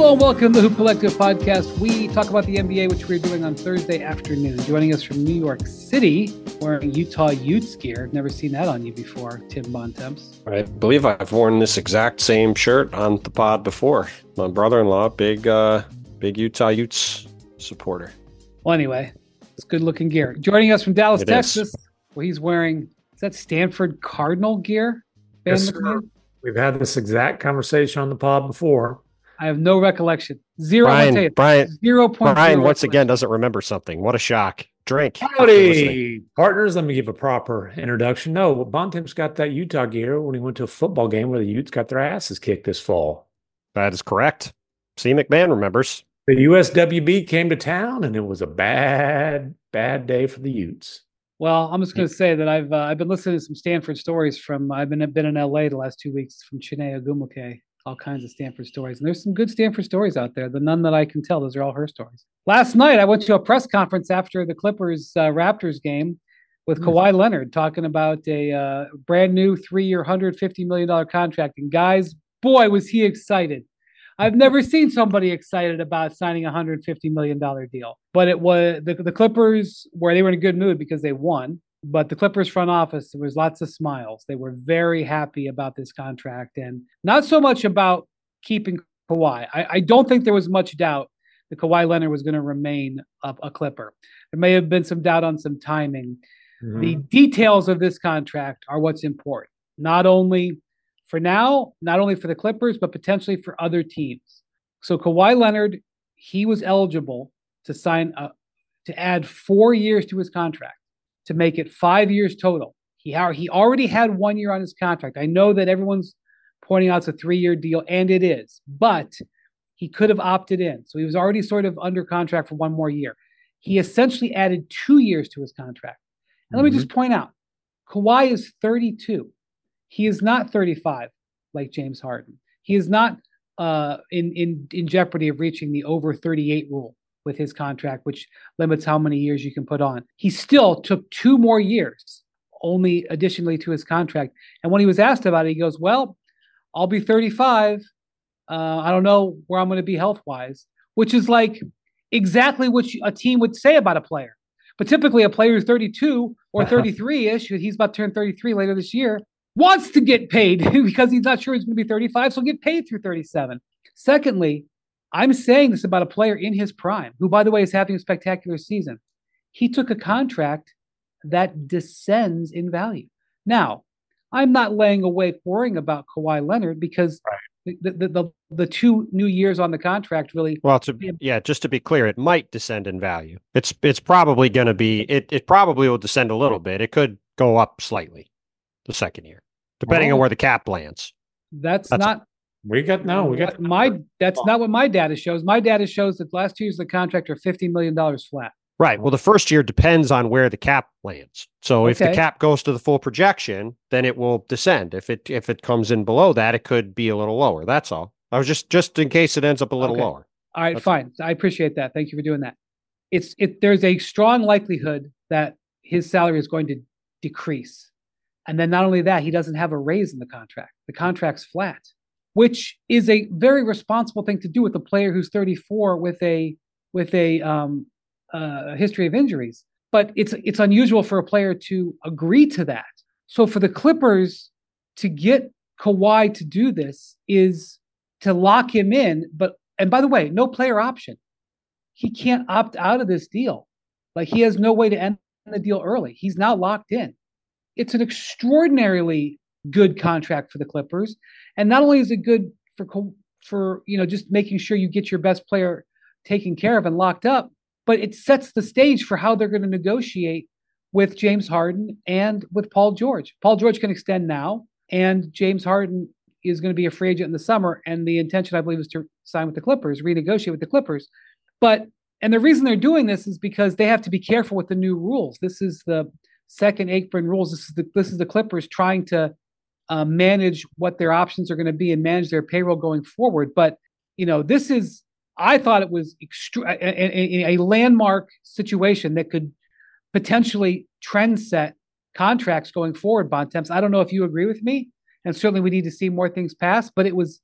Hello and welcome to the Hoop Collective podcast. We talk about the NBA, which we're doing on Thursday afternoon. Joining us from New York City, wearing Utah Utes gear. I've never seen that on you before, Tim Bontemps. I believe I've worn this exact same shirt on the pod before. My brother-in-law, big Utah Utes supporter. Well, anyway, it's good-looking gear. Joining us from Dallas, It Texas, is. where he's wearing, is that Stanford Cardinal gear? Yes, sir. We've had this exact conversation on the pod before. I have no recollection. Zero. Brian, 0.0 Brian once again doesn't remember something. What a shock. Drink. Howdy, partners. Let me give a proper introduction. No, Bontemps got that Utah gear when he went to a football game where the Utes got their asses kicked this fall. That is correct. C. McMahon remembers. The USWB came to town, and it was a bad day for the Utes. Well, I'm just going to say that I've been listening to some Stanford stories from. I've been in LA the last 2 weeks from Chiney Ogumake. All kinds of Stanford stories. And there's some good Stanford stories out there. The none that I can tell, those are all her stories. Last night, I went to a press conference after the Clippers Raptors game with Kawhi Leonard talking about a brand new 3-year, $150 million contract. And guys, boy, was he excited. I've never seen somebody excited about signing a $150 million deal. But it was the Clippers, where they were in a good mood because they won. But the Clippers front office, there was lots of smiles. They were very happy about this contract and not so much about keeping Kawhi. I don't think there was much doubt that Kawhi Leonard was going to remain a Clipper. There may have been some doubt on some timing. Mm-hmm. The details of this contract are what's important, not only for now, not only for the Clippers, but potentially for other teams. So Kawhi Leonard, he was eligible to to add 4 years to his contract, to make it 5 years total. He already had 1 year on his contract. I know that everyone's pointing out it's a 3-year deal, and it is, but he could have opted in. So he was already sort of under contract for 1 more year. He essentially added 2 years to his contract. And let me just point out, Kawhi is 32. He is not 35 like James Harden. He is not in jeopardy of reaching the over 38 rule with his contract, which limits how many years you can put on. He still took 2 more years, only additionally to his contract. And when he was asked about it, he goes, well, I'll be 35. I don't know where I'm going to be health-wise, which is like exactly what a team would say about a player. But typically a player who's 32 or 33-ish, he's about to turn 33 later this year, wants to get paid because he's not sure he's going to be 35, so he'll get paid through 37. Secondly, I'm saying this about a player in his prime, who, by the way, is having a spectacular season. He took a contract that descends in value. Now, I'm not laying awake worrying about Kawhi Leonard because the 2 new years on the contract really. Well, just to be clear, it might descend in value. It's probably going to be. It probably will descend a little bit. It could go up slightly the second year, depending on where the cap lands. That's not. That's not what my data shows. My data shows that the last 2 years of the contract are $50 million flat. Right. Well, the first year depends on where the cap lands. So if the cap goes to the full projection, then it will descend. If it comes in below that, it could be a little lower. That's all. I was just in case it ends up a little lower. All right, fine. I appreciate that. Thank you for doing that. There's a strong likelihood that his salary is going to decrease. And then not only that, he doesn't have a raise in the contract. The contract's flat, which is a very responsible thing to do with a player who's 34 with a history of injuries. But it's unusual for a player to agree to that. So for the Clippers to get Kawhi to do this is to lock him in. And by the way, no player option. He can't opt out of this deal. Like, he has no way to end the deal early. He's now locked in. It's an extraordinarily good contract for the Clippers. And not only is it good for just making sure you get your best player taken care of and locked up, but it sets the stage for how they're going to negotiate with James Harden and with Paul George. Paul George can extend now, and James Harden is going to be a free agent in the summer. And the intention, I believe, is to sign with the Clippers, renegotiate with the Clippers. And the reason they're doing this is because they have to be careful with the new rules. This is the second apron rules. This is the Clippers trying to manage what their options are going to be and manage their payroll going forward. But, I thought it was a landmark situation that could potentially trend set contracts going forward, Bontemps. I don't know if you agree with me, and certainly we need to see more things pass, but it was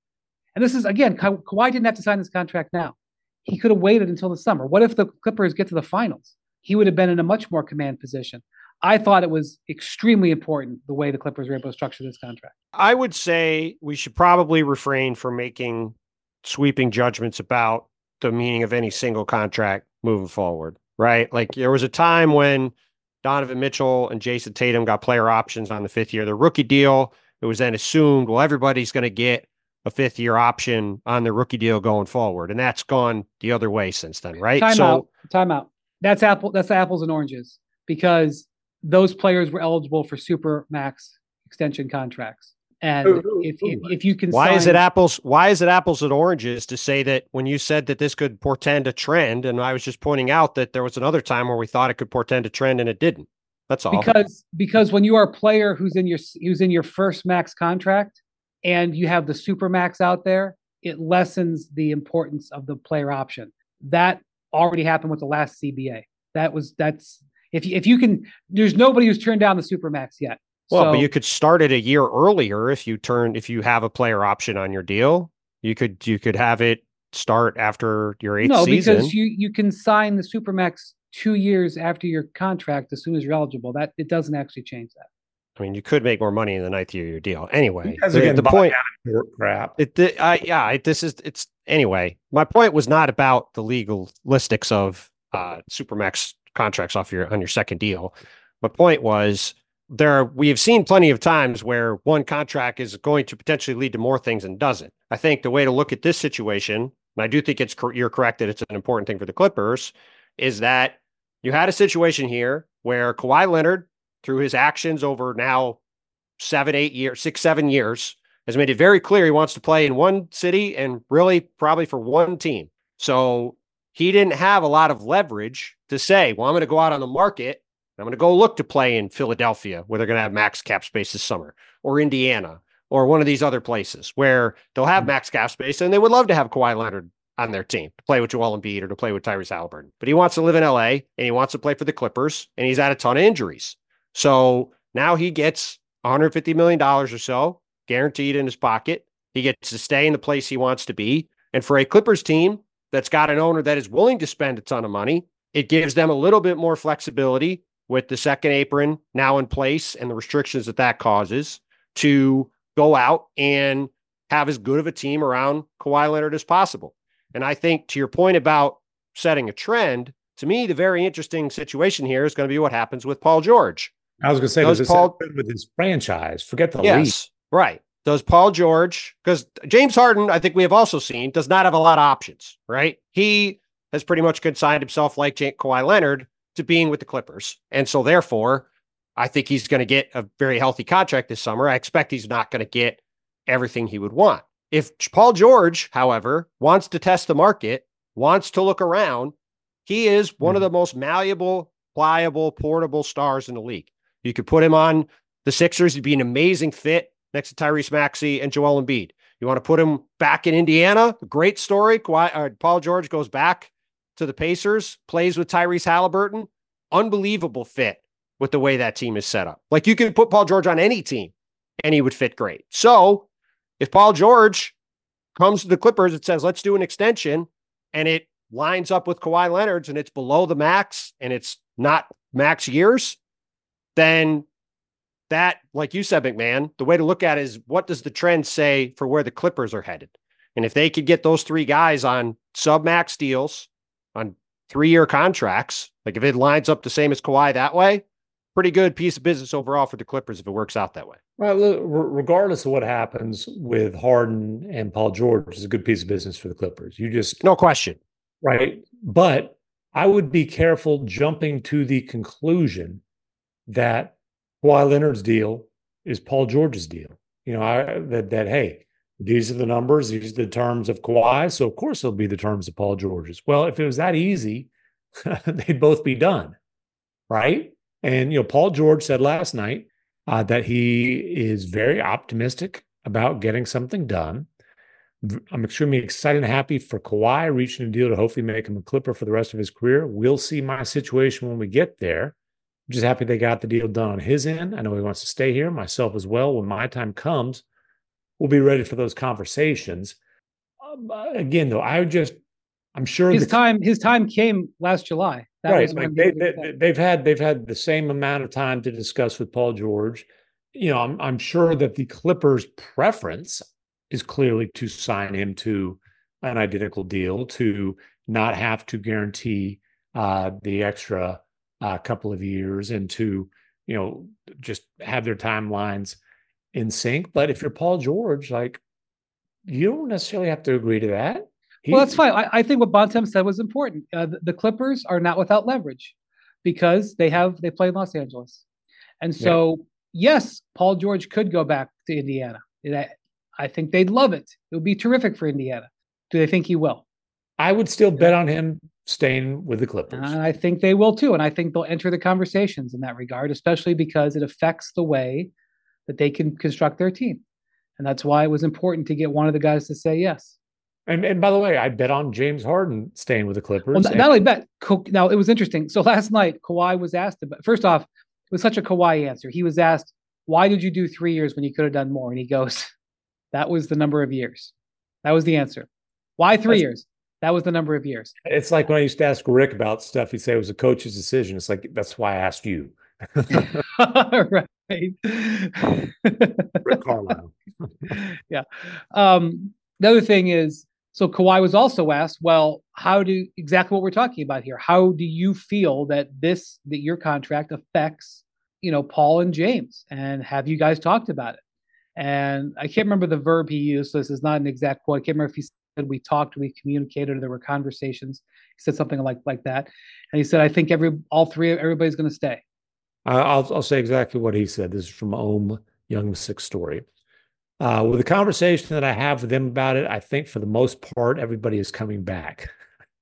And this is, again, Kawhi didn't have to sign this contract now. He could have waited until the summer. What if the Clippers get to the finals? He would have been in a much more command position. I thought it was extremely important the way the Clippers were able to structure this contract. I would say we should probably refrain from making sweeping judgments about the meaning of any single contract moving forward, right? Like there was a time when Donovan Mitchell and Jason Tatum got player options on the 5th year of their rookie deal. It was then assumed, well, everybody's going to get a 5th year option on the rookie deal going forward. And that's gone the other way since then, right? Time out. That's apples and oranges, because those players were eligible for super max extension contracts. And if you can, why is it apples and oranges to say that when you said that this could portend a trend? And I was just pointing out that there was another time where we thought it could portend a trend and it didn't. That's all. Because when you are a player who's in your first max contract and you have the super max out there, it lessens the importance of the player option. That already happened with the last CBA. That's if you can. There's nobody who's turned down the super max yet. Well, but you could start it a year earlier if you have a player option on your deal. You could have it start after your 8th season. No, because you can sign the Supermax 2 years after your contract as soon as you're eligible. That it doesn't actually change that. I mean, you could make more money in the 9th year of your deal. Anyway, the point. Crap. Anyway. My point was not about the legalistics of Supermax contracts on your second deal. My point was, we have seen plenty of times where one contract is going to potentially lead to more things and doesn't. I think the way to look at this situation, and I do think you're correct that it's an important thing for the Clippers, is that you had a situation here where Kawhi Leonard, through his actions over now 7 years, has made it very clear he wants to play in one city and really probably for one team. So he didn't have a lot of leverage to say, well, I'm going to go out on the market. I'm going to go look to play in Philadelphia, where they're going to have max cap space this summer, or Indiana, or one of these other places where they'll have max cap space, and they would love to have Kawhi Leonard on their team to play with Joel Embiid or to play with Tyrese Halliburton. But he wants to live in LA, and he wants to play for the Clippers, and he's had a ton of injuries. So now he gets $150 million or so guaranteed in his pocket. He gets to stay in the place he wants to be. And for a Clippers team that's got an owner that is willing to spend a ton of money, it gives them a little bit more flexibility with the second apron now in place and the restrictions that causes to go out and have as good of a team around Kawhi Leonard as possible. And I think, to your point about setting a trend, to me, the very interesting situation here is going to be what happens with Paul George. I was going to say, does Paul with his franchise? Forget the league. Right. Does Paul George, because James Harden, I think we have also seen, does not have a lot of options, right? He has pretty much consigned himself, like Kawhi Leonard, to being with the Clippers. And so therefore, I think he's going to get a very healthy contract this summer. I expect he's not going to get everything he would want. If Paul George, however, wants to test the market, wants to look around, he is one of the most malleable, pliable, portable stars in the league. You could put him on the Sixers. He'd be an amazing fit next to Tyrese Maxey and Joel Embiid. You want to put him back in Indiana? Great story. Paul George goes back to the Pacers, plays with Tyrese Halliburton. Unbelievable fit with the way that team is set up. Like, you can put Paul George on any team and he would fit great. So if Paul George comes to the Clippers, it says, let's do an extension, and it lines up with Kawhi Leonard's and it's below the max and it's not max years, then that, like you said, McMahon, the way to look at it is, what does the trend say for where the Clippers are headed? And if they could get those three guys on sub-max deals, on 3-year contracts, like if it lines up the same as Kawhi that way, pretty good piece of business overall for the Clippers if it works out that way. Well, look, regardless of what happens with Harden and Paul George, it's a good piece of business for the Clippers. No question. Right. But I would be careful jumping to the conclusion that Kawhi Leonard's deal is Paul George's deal. Hey, these are the numbers, these are the terms of Kawhi, so of course it'll be the terms of Paul George's. Well, if it was that easy, they'd both be done, right? And Paul George said last night that he is very optimistic about getting something done. I'm extremely excited and happy for Kawhi reaching a deal to hopefully make him a Clipper for the rest of his career. We'll see my situation when we get there. I'm just happy they got the deal done on his end. I know he wants to stay here, myself as well. When my time comes, we'll be ready for those conversations. again, though, I'm sure his time came last July. That right. was Like when they've had the same amount of time to discuss with Paul George. I'm sure that the Clippers' preference is clearly to sign him to an identical deal, to not have to guarantee the extra couple of years, and to just have their timelines in sync. But if you're Paul George, like, you don't necessarily have to agree to that. Well, that's fine. I think what Bontemps said was important. The Clippers are not without leverage because they play in Los Angeles, and so yes, Paul George could go back to Indiana. I think they'd love it. It would be terrific for Indiana. Do they think he will? I would still bet on him staying with the Clippers. I think they will too, and I think they'll enter the conversations in that regard, especially because it affects the way that they can construct their team, and that's why it was important to get one of the guys to say yes. And by the way, I bet on James Harden staying with the Clippers. Well, not only bet. Now, it was interesting. So last night, Kawhi was asked about, first off, it was such a Kawhi answer. He was asked, why did you do 3 years when you could have done more? And he goes, that was the number of years. That was the answer. Why 3 years? That was the number of years. It's like when I used to ask Rick about stuff, he'd say it was a coach's decision. It's like, that's why I asked you. Right. Rick Carlisle. Yeah. The other thing is, so Kawhi was also asked, well, exactly what we're talking about here. How do you feel that your contract affects, Paul and James? And have you guys talked about it? And I can't remember the verb he used. So this is not an exact quote. I can't remember if he said we talked, we communicated, or there were conversations. He said something like that. And he said, I think everybody's going to stay. I'll say exactly what he said. This is from Ohm Youngsik's story. With the conversation that I have with them about it, I think for the most part, everybody is coming back.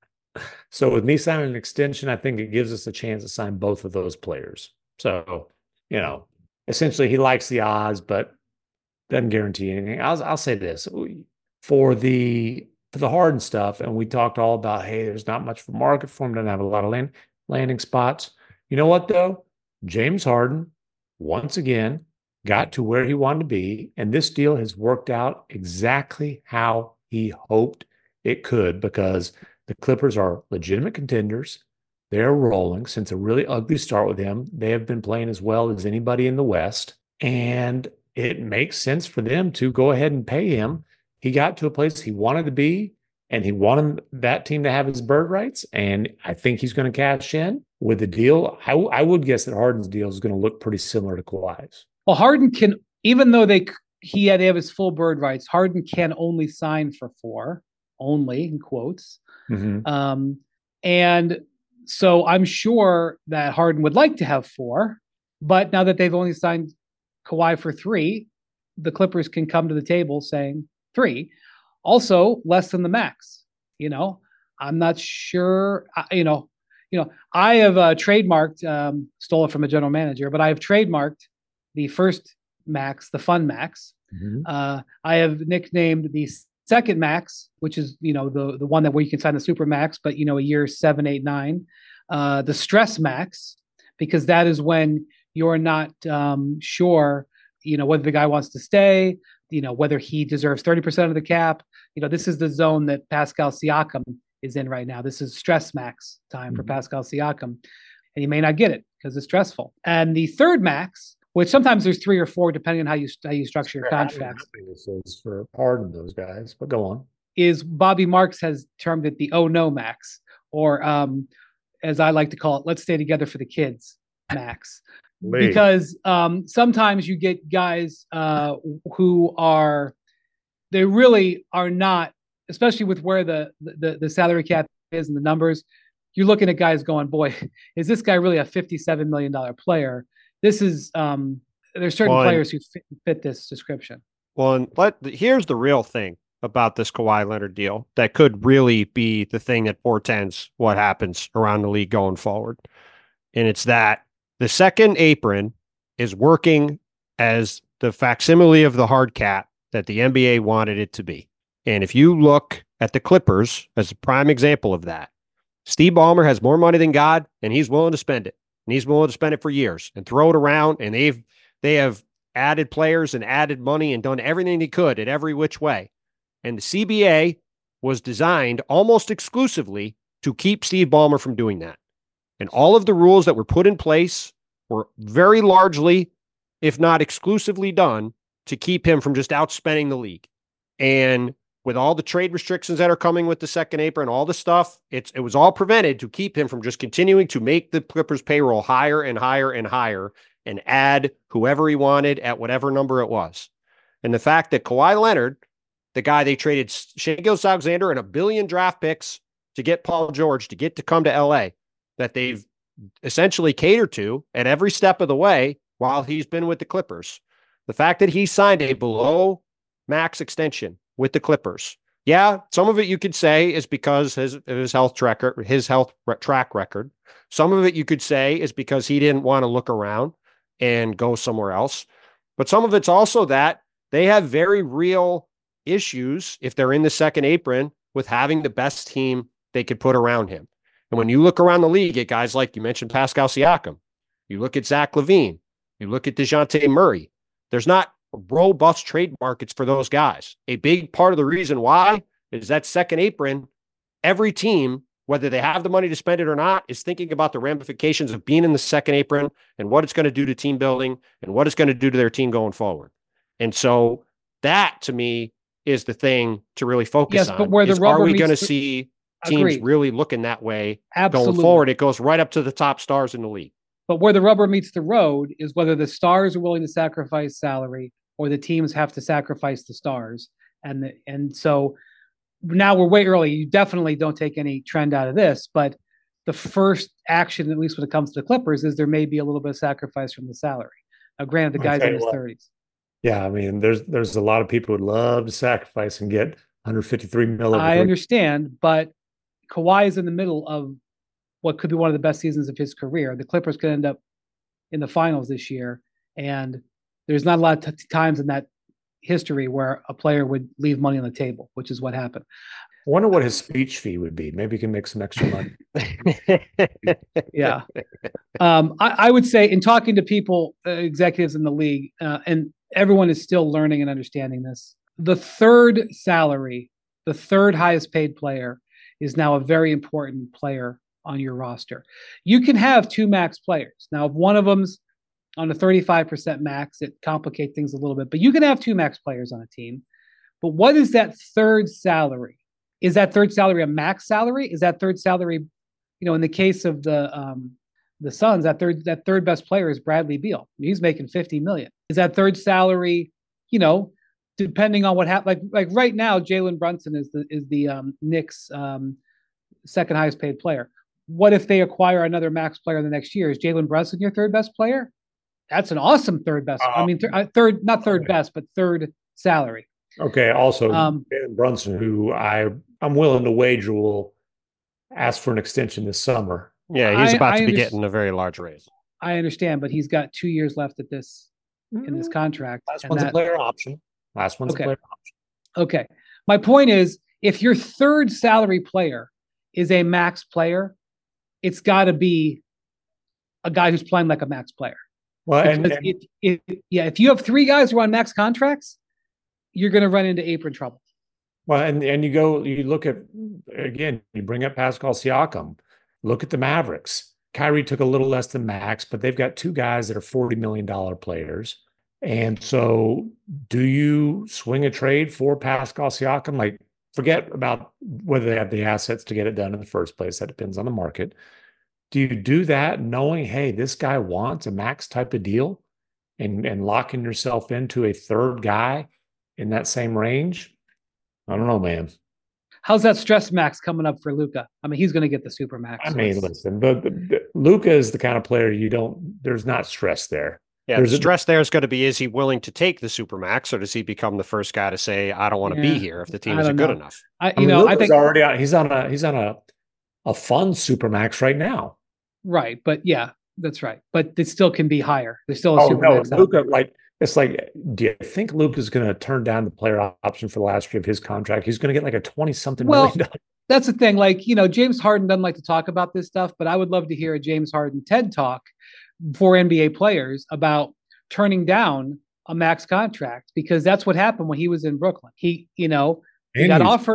So with me signing an extension, I think it gives us a chance to sign both of those players. So, essentially he likes the odds, but doesn't guarantee anything. I'll say this for the Harden stuff, and we talked all about, hey, there's not much for market for him, doesn't have a lot of landing spots. You know what though? James Harden, once again, got to where he wanted to be, and this deal has worked out exactly how he hoped it could, because the Clippers are legitimate contenders. They're rolling since a really ugly start with him. They have been playing as well as anybody in the West, and it makes sense for them to go ahead and pay him. He got to a place he wanted to be, and he wanted that team to have his bird rights, and I think he's going to cash in with the deal. I would guess that Harden's deal is going to look pretty similar to Kawhi's. Well, Harden can, even though they have his full bird rights, Harden can only sign for 4, only in quotes. Mm-hmm. And so I'm sure that Harden would like to have 4, but now that they've only signed Kawhi for 3, the Clippers can come to the table saying 3, also less than the max. I'm not sure. I have trademarked, stole it from a general manager, but I have trademarked the first max, the fun max. Mm-hmm. I have nicknamed the second max, which is, the one where you can sign the super max, but, a year 7, 8, 9, the stress max, because that is when you're not sure, whether the guy wants to stay, whether he deserves 30% of the cap. This is the zone that Pascal Siakam is in right now. This is stress max time for Pascal Siakam, and he may not get it because it's stressful. And the third max, which sometimes there's 3 or 4, depending on how you structure your contracts. This is for Harden, those guys, but go on. Is Bobby Marks has termed it the oh no max, or as I like to call it, let's stay together for the kids max. Because sometimes you get guys who they really are not, especially with where the salary cap is and the numbers. You're looking at guys going, boy, is this guy really a $57 million player? This is there's certain players who fit this description. Well, here's the real thing about this Kawhi Leonard deal that could really be the thing that portends what happens around the league going forward. And it's that the second apron is working as the facsimile of the hard cap that the NBA wanted it to be. And if you look at the Clippers as a prime example of that, Steve Ballmer has more money than God, and he's willing to spend it. And he's willing to spend it for years and throw it around. And they have added players and added money and done everything they could in every which way. And the CBA was designed almost exclusively to keep Steve Ballmer from doing that. And all of the rules that were put in place were very largely, if not exclusively, done to keep him from just outspending the league. And with all the trade restrictions that are coming with the second apron, all the stuff, it was all prevented to keep him from just continuing to make the Clippers payroll higher and higher and higher and add whoever he wanted at whatever number it was. And the fact that Kawhi Leonard, the guy they traded Shai Gilgeous-Alexander and $1 billion draft picks to get Paul George to come to LA, that they've essentially catered to at every step of the way while he's been with the Clippers. The fact that he signed a below max extension with the Clippers. Yeah, some of it you could say is because his health track record. Some of it you could say is because he didn't want to look around and go somewhere else. But some of it's also that they have very real issues if they're in the second apron with having the best team they could put around him. And when you look around the league at guys like you mentioned Pascal Siakam, you look at Zach LaVine, you look at DeJounte Murray, there's not robust trade markets for those guys. A big part of the reason why is that second apron, every team, whether they have the money to spend it or not, is thinking about the ramifications of being in the second apron and what it's going to do to team building and what it's going to do to their team going forward. And so that, to me, is the thing to really focus on. But where the rubber are we going to see teams really looking that way going forward? It goes right up to the top stars in the league. But where the rubber meets the road is whether the stars are willing to sacrifice salary or the teams have to sacrifice the stars. And so now we're way early. You definitely don't take any trend out of this, but the first action, at least when it comes to the Clippers, is there may be a little bit of sacrifice from the salary. Now, granted, the guy's in his 30s. Yeah, I mean, there's a lot of people who'd love to sacrifice and get 153 million. I understand, but Kawhi is in the middle of what could be one of the best seasons of his career. The Clippers could end up in the finals this year, and there's not a lot of times in that history where a player would leave money on the table, which is what happened. I wonder what his speech fee would be. Maybe he can make some extra money. Yeah. I would say in talking to people, executives in the league, and everyone is still learning and understanding this, the third salary, the third highest paid player is now a very important player on your roster. You can have two max players. Now, if one of them's on a 35% max, it complicates things a little bit, but you can have two max players on a team. But what is that third salary? Is that third salary a max salary? Is that third salary, in the case of the Suns, that third best player is Bradley Beal. He's making $50 million. Is that third salary, depending on what happens, like right now, Jalen Brunson is the Knicks' second highest paid player. What if they acquire another max player the next year? Is Jalen Brunson your third best player? That's an awesome third best. Not third best, but third salary. Okay. Also, Jalen Brunson, who I'm willing to wager will ask for an extension this summer. Yeah, he's about to be getting a very large raise. I understand, but he's got 2 years left at this in this contract. Last one's a player option. Okay. My point is, if your third salary player is a max player, it's got to be a guy who's playing like a max player. Well, if you have three guys who are on max contracts, you're going to run into apron trouble. Well, and you look at, again, you bring up Pascal Siakam. Look at the Mavericks. Kyrie took a little less than max, but they've got two guys that are $40 million players. And so do you swing a trade for Pascal Siakam? Like, forget about whether they have the assets to get it done in the first place. That depends on the market. Do you do that knowing, hey, this guy wants a max type of deal and locking yourself into a third guy in that same range? I don't know, man. How's that stress max coming up for Luka? I mean, he's going to get the super max. I mean, listen, but Luka is the kind of player there's not stress there. Yeah, the stress there is going to be, is he willing to take the super max, or does he become the first guy to say, I don't want to be here if the team isn't good enough? I think he's on a fun super max right now. Right. But yeah, that's right. But it still can be higher. There's still a super max. Luka, do you think Luka's going to turn down the player option for the last year of his contract? He's going to get like a 20-something million. That's the thing. Like, James Harden doesn't like to talk about this stuff, but I would love to hear a James Harden TED talk for NBA players about turning down a max contract, because that's what happened when he was in Brooklyn. He got offered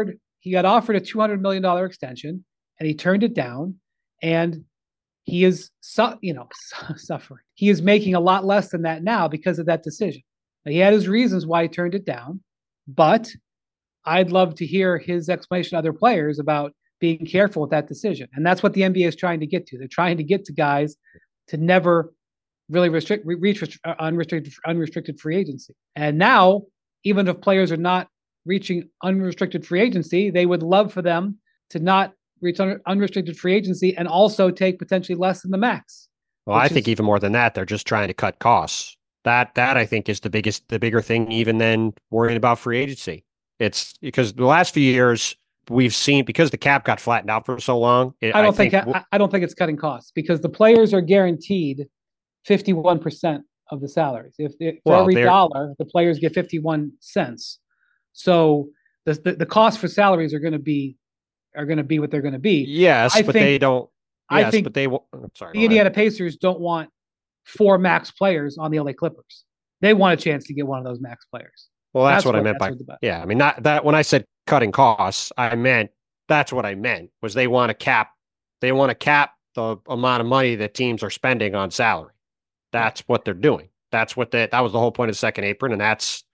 he got offered a $200 million extension and he turned it down. And he is, suffering. He is making a lot less than that now because of that decision. Now, he had his reasons why he turned it down, but I'd love to hear his explanation to other players about being careful with that decision. And that's what the NBA is trying to get to. They're trying to get to guys to never really reach unrestricted free agency. And now, even if players are not reaching unrestricted free agency, they would love for them to not reach unrestricted free agency and also take potentially less than the max. Well, I think even more than that, they're just trying to cut costs. That I think is the bigger thing, even than worrying about free agency. It's because the last few years we've seen, because the cap got flattened out for so long. I don't think it's cutting costs, because the players are guaranteed 51% of the salaries. If for every dollar, the players get 51 cents. So the cost for salaries are going to be what they're going to be. Yes, but they don't. Yes, I think, but they will. Sorry, the Indiana Pacers don't want 4 max players on the LA Clippers. They want a chance to get one of those max players. Well, that's what I meant by, yeah. I mean, not that when I said cutting costs, I meant that's what I meant was they want to cap the amount of money that teams are spending on salary. That's what they're doing. That was the whole point of Second Apron. And that's,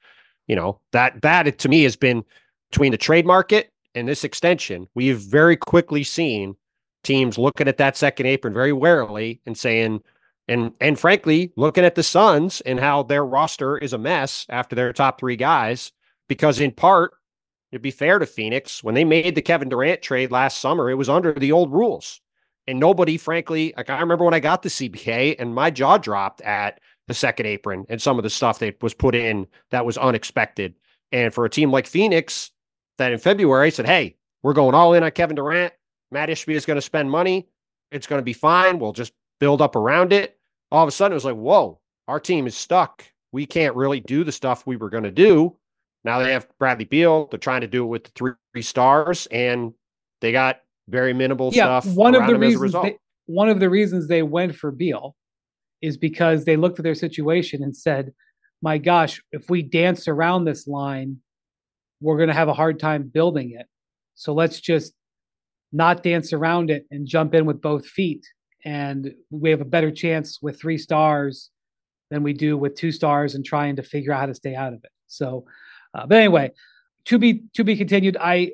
that to me has been between the trade market and this extension. We've very quickly seen teams looking at that Second Apron very warily and saying, and frankly, looking at the Suns and how their roster is a mess after their top 3 guys, because in part, it'd be fair to Phoenix, when they made the Kevin Durant trade last summer, it was under the old rules. And nobody, frankly, like I remember when I got the CBA and my jaw dropped at the Second Apron and some of the stuff that was put in that was unexpected. And for a team like Phoenix that in February said, hey, we're going all in on Kevin Durant. Matt Ishbia is going to spend money. It's going to be fine. We'll just build up around it. All of a sudden, it was like, whoa, our team is stuck. We can't really do the stuff we were going to do. Now they have Bradley Beal. They're trying to do it with the 3 stars, and they got very minimal stuff one around him as a result. One of the reasons they went for Beal is because they looked at their situation and said, my gosh, if we dance around this line, we're going to have a hard time building it. So let's just not dance around it and jump in with both feet. And we have a better chance with 3 stars than we do with 2 stars and trying to figure out how to stay out of it. So, but anyway, to be continued. I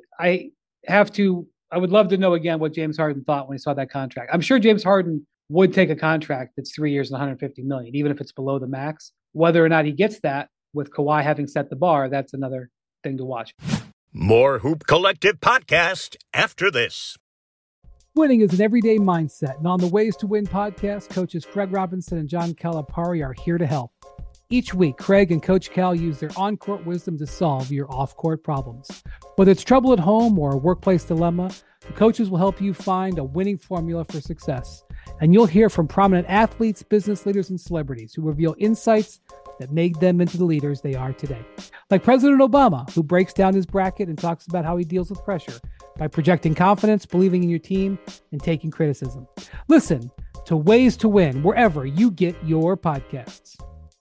would love to know again what James Harden thought when he saw that contract. I'm sure James Harden would take a contract that's 3 years and $150 million, even if it's below the max. Whether or not he gets that with Kawhi having set the bar, that's another thing to watch. More Hoop Collective podcast after this. Winning is an everyday mindset, and on the Ways to Win podcast, coaches Craig Robinson and John Calipari are here to help. Each week, Craig and Coach Cal use their on-court wisdom to solve your off-court problems. Whether it's trouble at home or a workplace dilemma, the coaches will help you find a winning formula for success. And you'll hear from prominent athletes, business leaders, and celebrities who reveal insights that made them into the leaders they are today. Like President Obama, who breaks down his bracket and talks about how he deals with pressure by projecting confidence, believing in your team, and taking criticism. Listen to Ways to Win wherever you get your podcasts.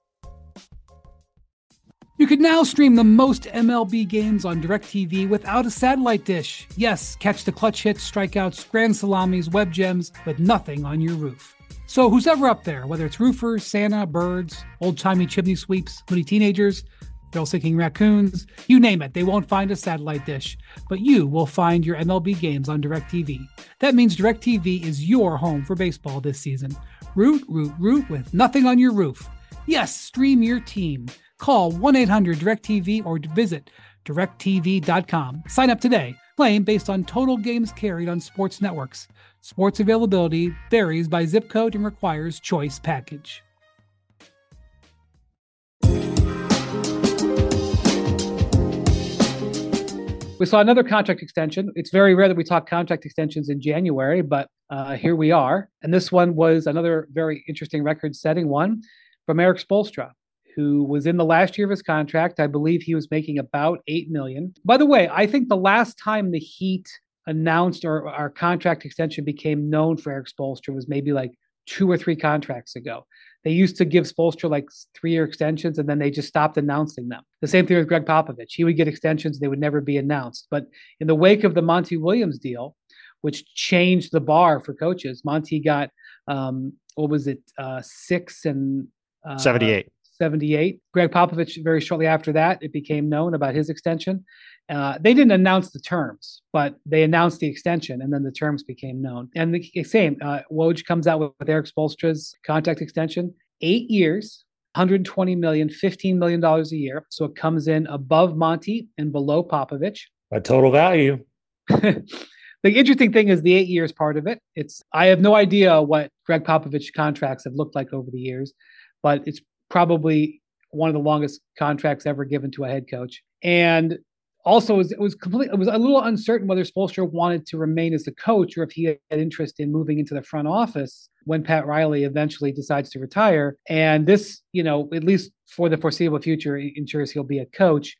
You can now stream the most MLB games on DirecTV without a satellite dish. Yes, catch the clutch hits, strikeouts, grand salamis, web gems, with nothing on your roof. So who's ever up there, whether it's roofers, Santa, birds, old-timey chimney sweeps, moody teenagers, thrill-seeking raccoons, you name it, they won't find a satellite dish. But you will find your MLB games on DirecTV. That means DirecTV is your home for baseball this season. Root with nothing on your roof. Yes, stream your team. Call 1-800-DirecTV or visit directtv.com. Sign up today. Claim based on total games carried on sports networks. Sports availability varies by zip code and requires choice package. We saw another contract extension. It's very rare that we talk contract extensions in January, but here we are. And this one was another very interesting record-setting one from Erik Spoelstra, who was in the last year of his contract. I believe he was making about $8 million. By the way, I think the last time the Heat announced or our contract extension became known for Erik Spoelstra was maybe like 2 or 3 contracts ago. They used to give Spoelstra like 3-year extensions, and then they just stopped announcing them. The same thing with Greg Popovich. He would get extensions, they would never be announced. But in the wake of the Monty Williams deal, which changed the bar for coaches, Monty got, 6 and 78. 78. Greg Popovich, very shortly after that, it became known about his extension. They didn't announce the terms, but they announced the extension, and then the terms became known. And the same, Woj comes out with Erik Spoelstra's contract extension, 8 years, $120 million, $15 million a year. So it comes in above Monty and below Popovich. By total value. The interesting thing is the 8 years part of it. I have no idea what Greg Popovich contracts have looked like over the years, but it's probably one of the longest contracts ever given to a head coach. And also, it was a little uncertain whether Spoelstra wanted to remain as the coach or if he had interest in moving into the front office when Pat Riley eventually decides to retire. And this, at least for the foreseeable future, ensures he'll be a coach.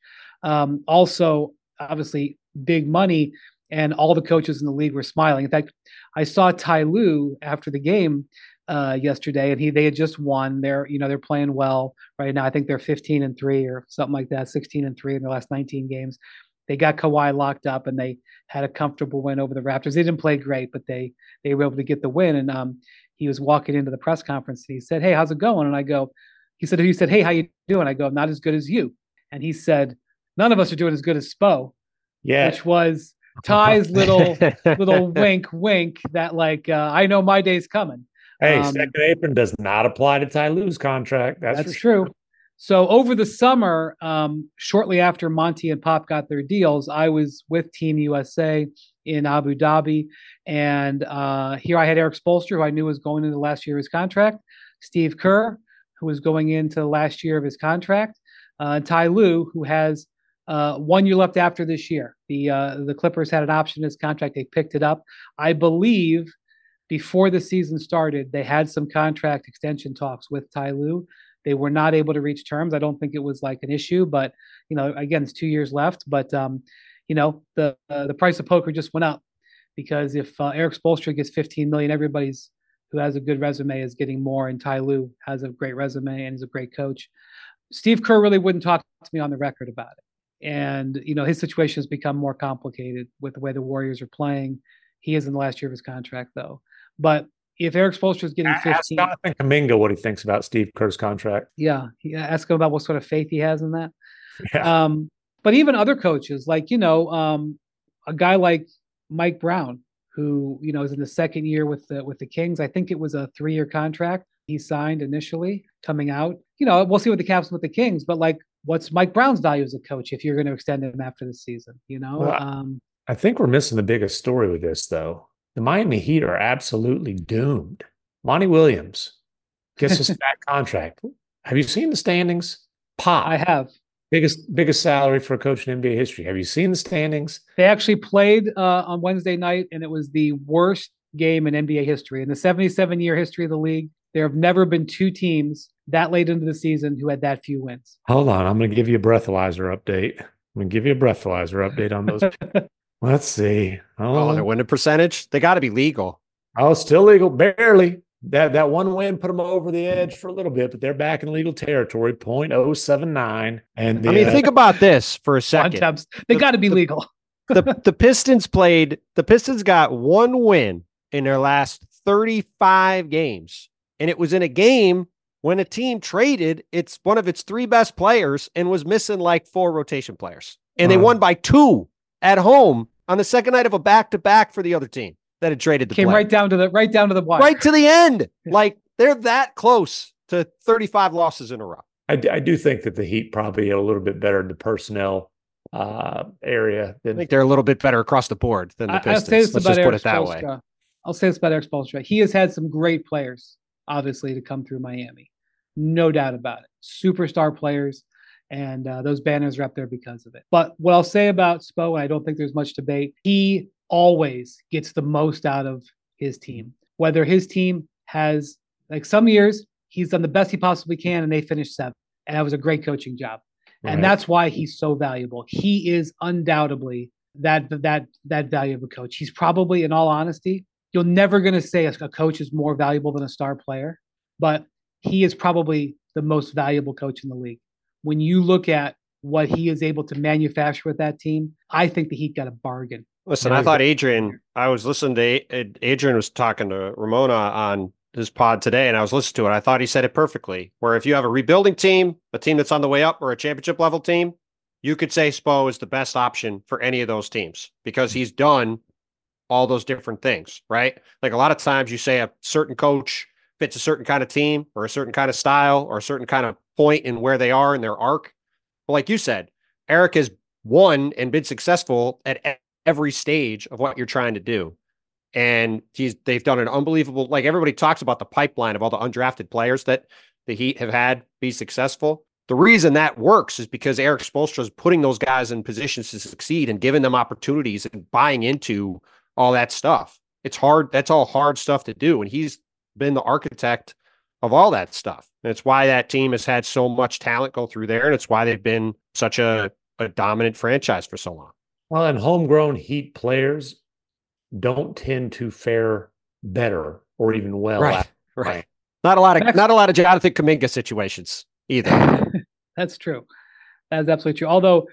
Also, obviously, big money, and all the coaches in the league were smiling. In fact, I saw Ty Lue after the game yesterday, and they had just won. They're playing well right now. I think they're 15-3 or something like that, 16-3 in their last 19 games. They got Kawhi locked up, and they had a comfortable win over the Raptors. They didn't play great, but they were able to get the win. And he was walking into the press conference, and he said, "Hey, how's it going?" And he said, "Hey, how you doing?" I go, "Not as good as you." And he said, "None of us are doing as good as Spo." Yeah, which was Ty's little wink that I know my day's coming. Hey, second apron does not apply to Ty Lue's contract. That's true. So over the summer, shortly after Monty and Pop got their deals, I was with Team USA in Abu Dhabi. And here I had Erik Spoelstra, who I knew was going into the last year of his contract, Steve Kerr, who was going into the last year of his contract, Ty Lue, who has 1 year left after this year. The Clippers had an option in his contract. They picked it up. I believe before the season started, they had some contract extension talks with Ty Lue. They were not able to reach terms. I don't think it was like an issue, but again, it's 2 years left. But the price of poker just went up, because if Erik Spoelstra gets $15 million, everybody's who has a good resume is getting more, and Ty Lue has a great resume and is a great coach. Steve Kerr really wouldn't talk to me on the record about it. And, his situation has become more complicated with the way the Warriors are playing. He is in the last year of his contract, though. But if Erik Spoelstra is getting 15, ask Jonathan Kuminga what he thinks about Steve Kerr's contract. Yeah, ask him about what sort of faith he has in that. Yeah. But even other coaches, like a guy like Mike Brown, who is in the second year with the Kings. I think it was a 3-year contract he signed initially. Coming out, we'll see what the Caps with the Kings, but what's Mike Brown's value as a coach if you're going to extend him after the season? Well, I think we're missing the biggest story with this, though. The Miami Heat are absolutely doomed. Monty Williams gets a fat contract. Have you seen the standings? Pop. I have. Biggest salary for a coach in NBA history. Have you seen the standings? They actually played on Wednesday night, and it was the worst game in NBA history. In the 77-year history of the league, there have never been two teams that late into the season who had that few wins. Hold on. I'm going to give you a breathalyzer update. On those. Let's see. Their winning percentage? They got to be legal. Oh, still legal. Barely. That one win put them over the edge for a little bit, but they're back in legal territory, .079. And think about this for a second. They got to be legal. The Pistons got one win in their last 35 games. And it was in a game when a team traded one of its 3 best players and was missing 4 rotation players. And they won by 2 at home on the second night of a back-to-back for the other team that had traded the Came play. right down to the wire. Right to the end. They're that close to 35 losses in a row. I do think that the Heat probably a little bit better in the personnel area. I think they're a little bit better across the board than the Pistons. Let's just put it that way. I'll say this about Erik Spoelstra. He has had some great players, obviously, to come through Miami. No doubt about it. Superstar players. And those banners are up there because of it. But what I'll say about Spo, and I don't think there's much debate, he always gets the most out of his team. Whether his team has, some years, he's done the best he possibly can, and they finished 7th. And that was a great coaching job. Right. And that's why he's so valuable. He is undoubtedly that value of a coach. He's probably, in all honesty, you're never going to say a coach is more valuable than a star player, but he is probably the most valuable coach in the league. When you look at what he is able to manufacture with that team, I think the Heat got a bargain. Listen, I thought I was listening to Adrian was talking to Ramona on his pod today, and I was listening to it. I thought he said it perfectly, where if you have a rebuilding team, a team that's on the way up, or a championship level team, you could say Spo is the best option for any of those teams because he's done all those different things, right? Like a lot of times you say a certain coach fits a certain kind of team or a certain kind of style or a certain kind of point in where they are in their arc. But like you said, Eric has won and been successful at every stage of what you're trying to do. And they've done an unbelievable, like everybody talks about the pipeline of all the undrafted players that the Heat have had be successful. The reason that works is because Eric Spoelstra is putting those guys in positions to succeed and giving them opportunities and buying into all that stuff. It's hard. That's all hard stuff to do. And he's been the architect of all that stuff. And it's why that team has had so much talent go through there. And it's why they've been such a dominant franchise for so long. Well, and homegrown Heat players don't tend to fare better or even well. Right. Not a lot of Jonathan Kuminga situations either. That's true. That's absolutely true. Although,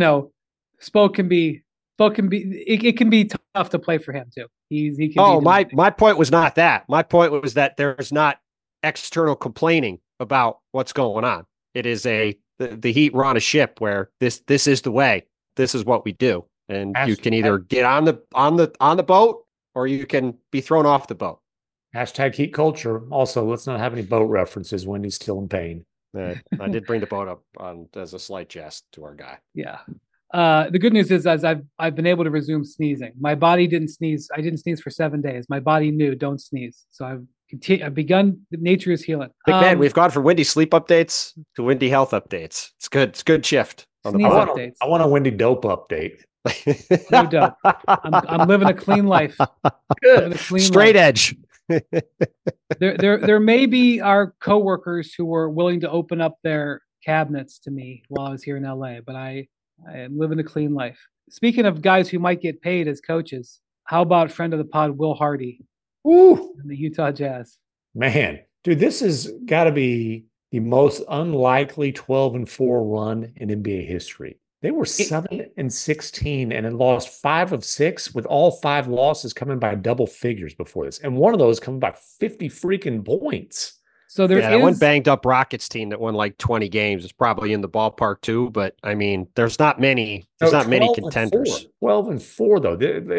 Spo can be it can be tough to play for him too. He can my point was not that. My point was that there's not external complaining about what's going on. It is the Heat run a ship where this is the way. This is what we do. And you can either get on the boat or you can be thrown off the boat. Hashtag Heat culture. Also, let's not have any boat references. Wendy's still in pain. I did bring the boat up as a slight jest to our guy. Yeah. The good news is, as I've been able to resume sneezing. My body didn't sneeze. I didn't sneeze for 7 days. My body knew don't sneeze. So I've begun. Nature is healing. Big man, we've gone from windy sleep updates to windy health updates. It's good. It's good shift. Sneeze updates. I want a windy dope update. No dope. I'm living a clean life. Good. Straight edge. There may be our coworkers who were willing to open up their cabinets to me while I was here in LA, but I am living a clean life. Speaking of guys who might get paid as coaches, how about friend of the pod, Will Hardy? Woo! And the Utah Jazz. Man, dude, this has got to be the most unlikely 12-4 run in NBA history. They were 7-16 and had lost 5 of 6, with all 5 losses coming by double figures before this, and one of those coming by 50 freaking points. So that one banged up Rockets team that won like 20 games is probably in the ballpark too. But I mean, there's not many. There's not many contenders. 12-4 though.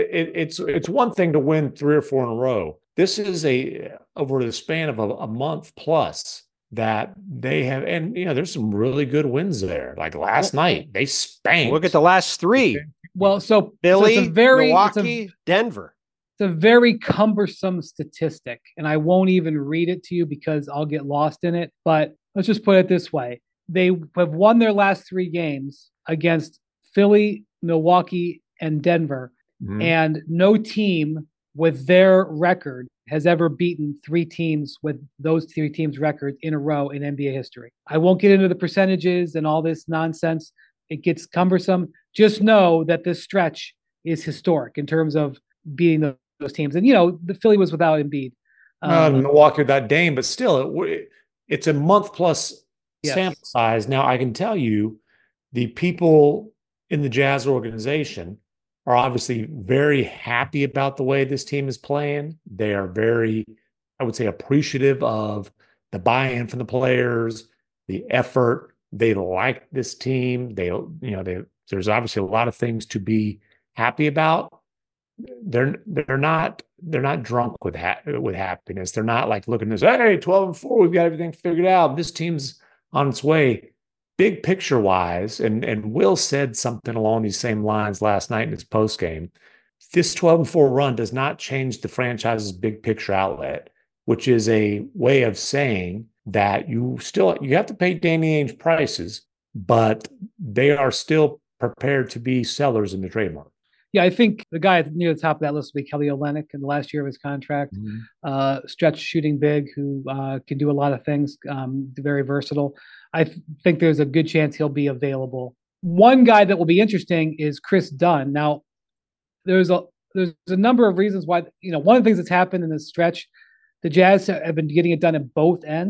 It's one thing to win 3 or 4 in a row. This is over the span of a month plus that they have, and there's some really good wins there. Like last night, they spanked. Look at the last 3. Well, so Philly, Milwaukee, Denver. It's a very cumbersome statistic, and I won't even read it to you because I'll get lost in it. But let's just put it this way. They have won their last 3 games against Philly, Milwaukee, and Denver. Mm-hmm. And no team with their record has ever beaten 3 teams with those 3 teams' records in a row in NBA history. I won't get into the percentages and all this nonsense. It gets cumbersome. Just know that this stretch is historic in terms of beating those teams. And, the Philly was without Embiid. Milwaukee without Dame, but still, it's a month plus sample size. Now, I can tell you the people in the Jazz organization are obviously very happy about the way this team is playing. They are very, I would say, appreciative of the buy-in from the players, the effort. They like this team. There's obviously a lot of things to be happy about. They're not drunk with happiness. They're not like looking at this, hey, 12-4, we've got everything figured out. This team's on its way. Big picture wise, and Will said something along these same lines last night in his post game. This 12-4 run does not change the franchise's big picture outlet, which is a way of saying that you have to pay Danny Ainge prices, but they are still prepared to be sellers in the trademark. Yeah, I think the guy near the top of that list will be Kelly Olynyk in the last year of his contract. Mm-hmm. Stretch shooting big who can do a lot of things, very versatile. I think there's a good chance he'll be available. One guy that will be interesting is Chris Dunn. Now, there's a number of reasons why, one of the things that's happened in this stretch, the Jazz have been getting it done at both ends.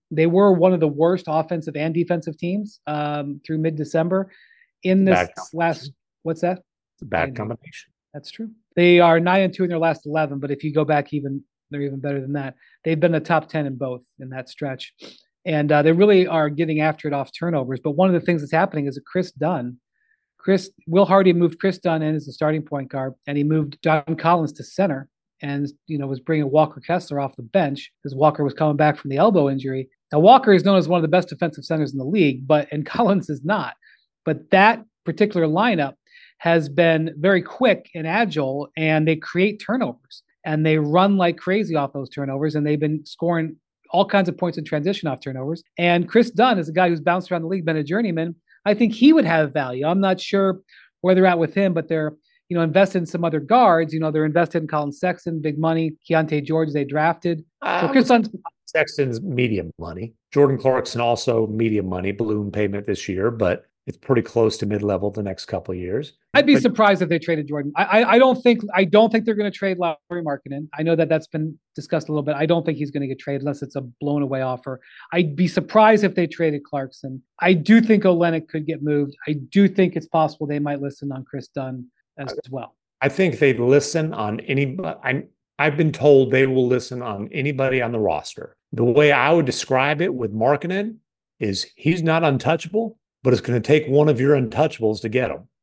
They were one of the worst offensive and defensive teams through mid-December. In this last, what's that? It's a bad combination. That's true. They are 9-2 in their last 11, but if you go back they're even better than that. They've been a top 10 in both in that stretch. And they really are getting after it off turnovers. But one of the things that's happening is that Will Hardy moved Chris Dunn in as the starting point guard, and he moved John Collins to center and, was bringing Walker Kessler off the bench because Walker was coming back from the elbow injury. Now, Walker is known as one of the best defensive centers in the league, and Collins is not. But that particular lineup has been very quick and agile, and they create turnovers. And they run like crazy off those turnovers, and they've been scoring all kinds of points in transition off turnovers. And Chris Dunn is a guy who's bounced around the league, been a journeyman. I think he would have value. I'm not sure where they're at with him, but they're, invested in some other guards. They're invested in Colin Sexton, big money. Keontae George, they drafted. So Chris Dunn, Sexton's medium money. Jordan Clarkson also medium money, balloon payment this year, but it's pretty close to mid-level the next couple of years. I'd be surprised if they traded Jordan. I don't think they're going to trade Lauri Markkanen. I know that's been discussed a little bit. I don't think he's going to get traded unless it's a blown away offer. I'd be surprised if they traded Clarkson. I do think Olynyk could get moved. I do think it's possible they might listen on Chris Dunn as well. I think they'd listen on anybody. I've been told they will listen on anybody on the roster. The way I would describe it with Markkanen is he's not untouchable, but it's going to take one of your untouchables to get him.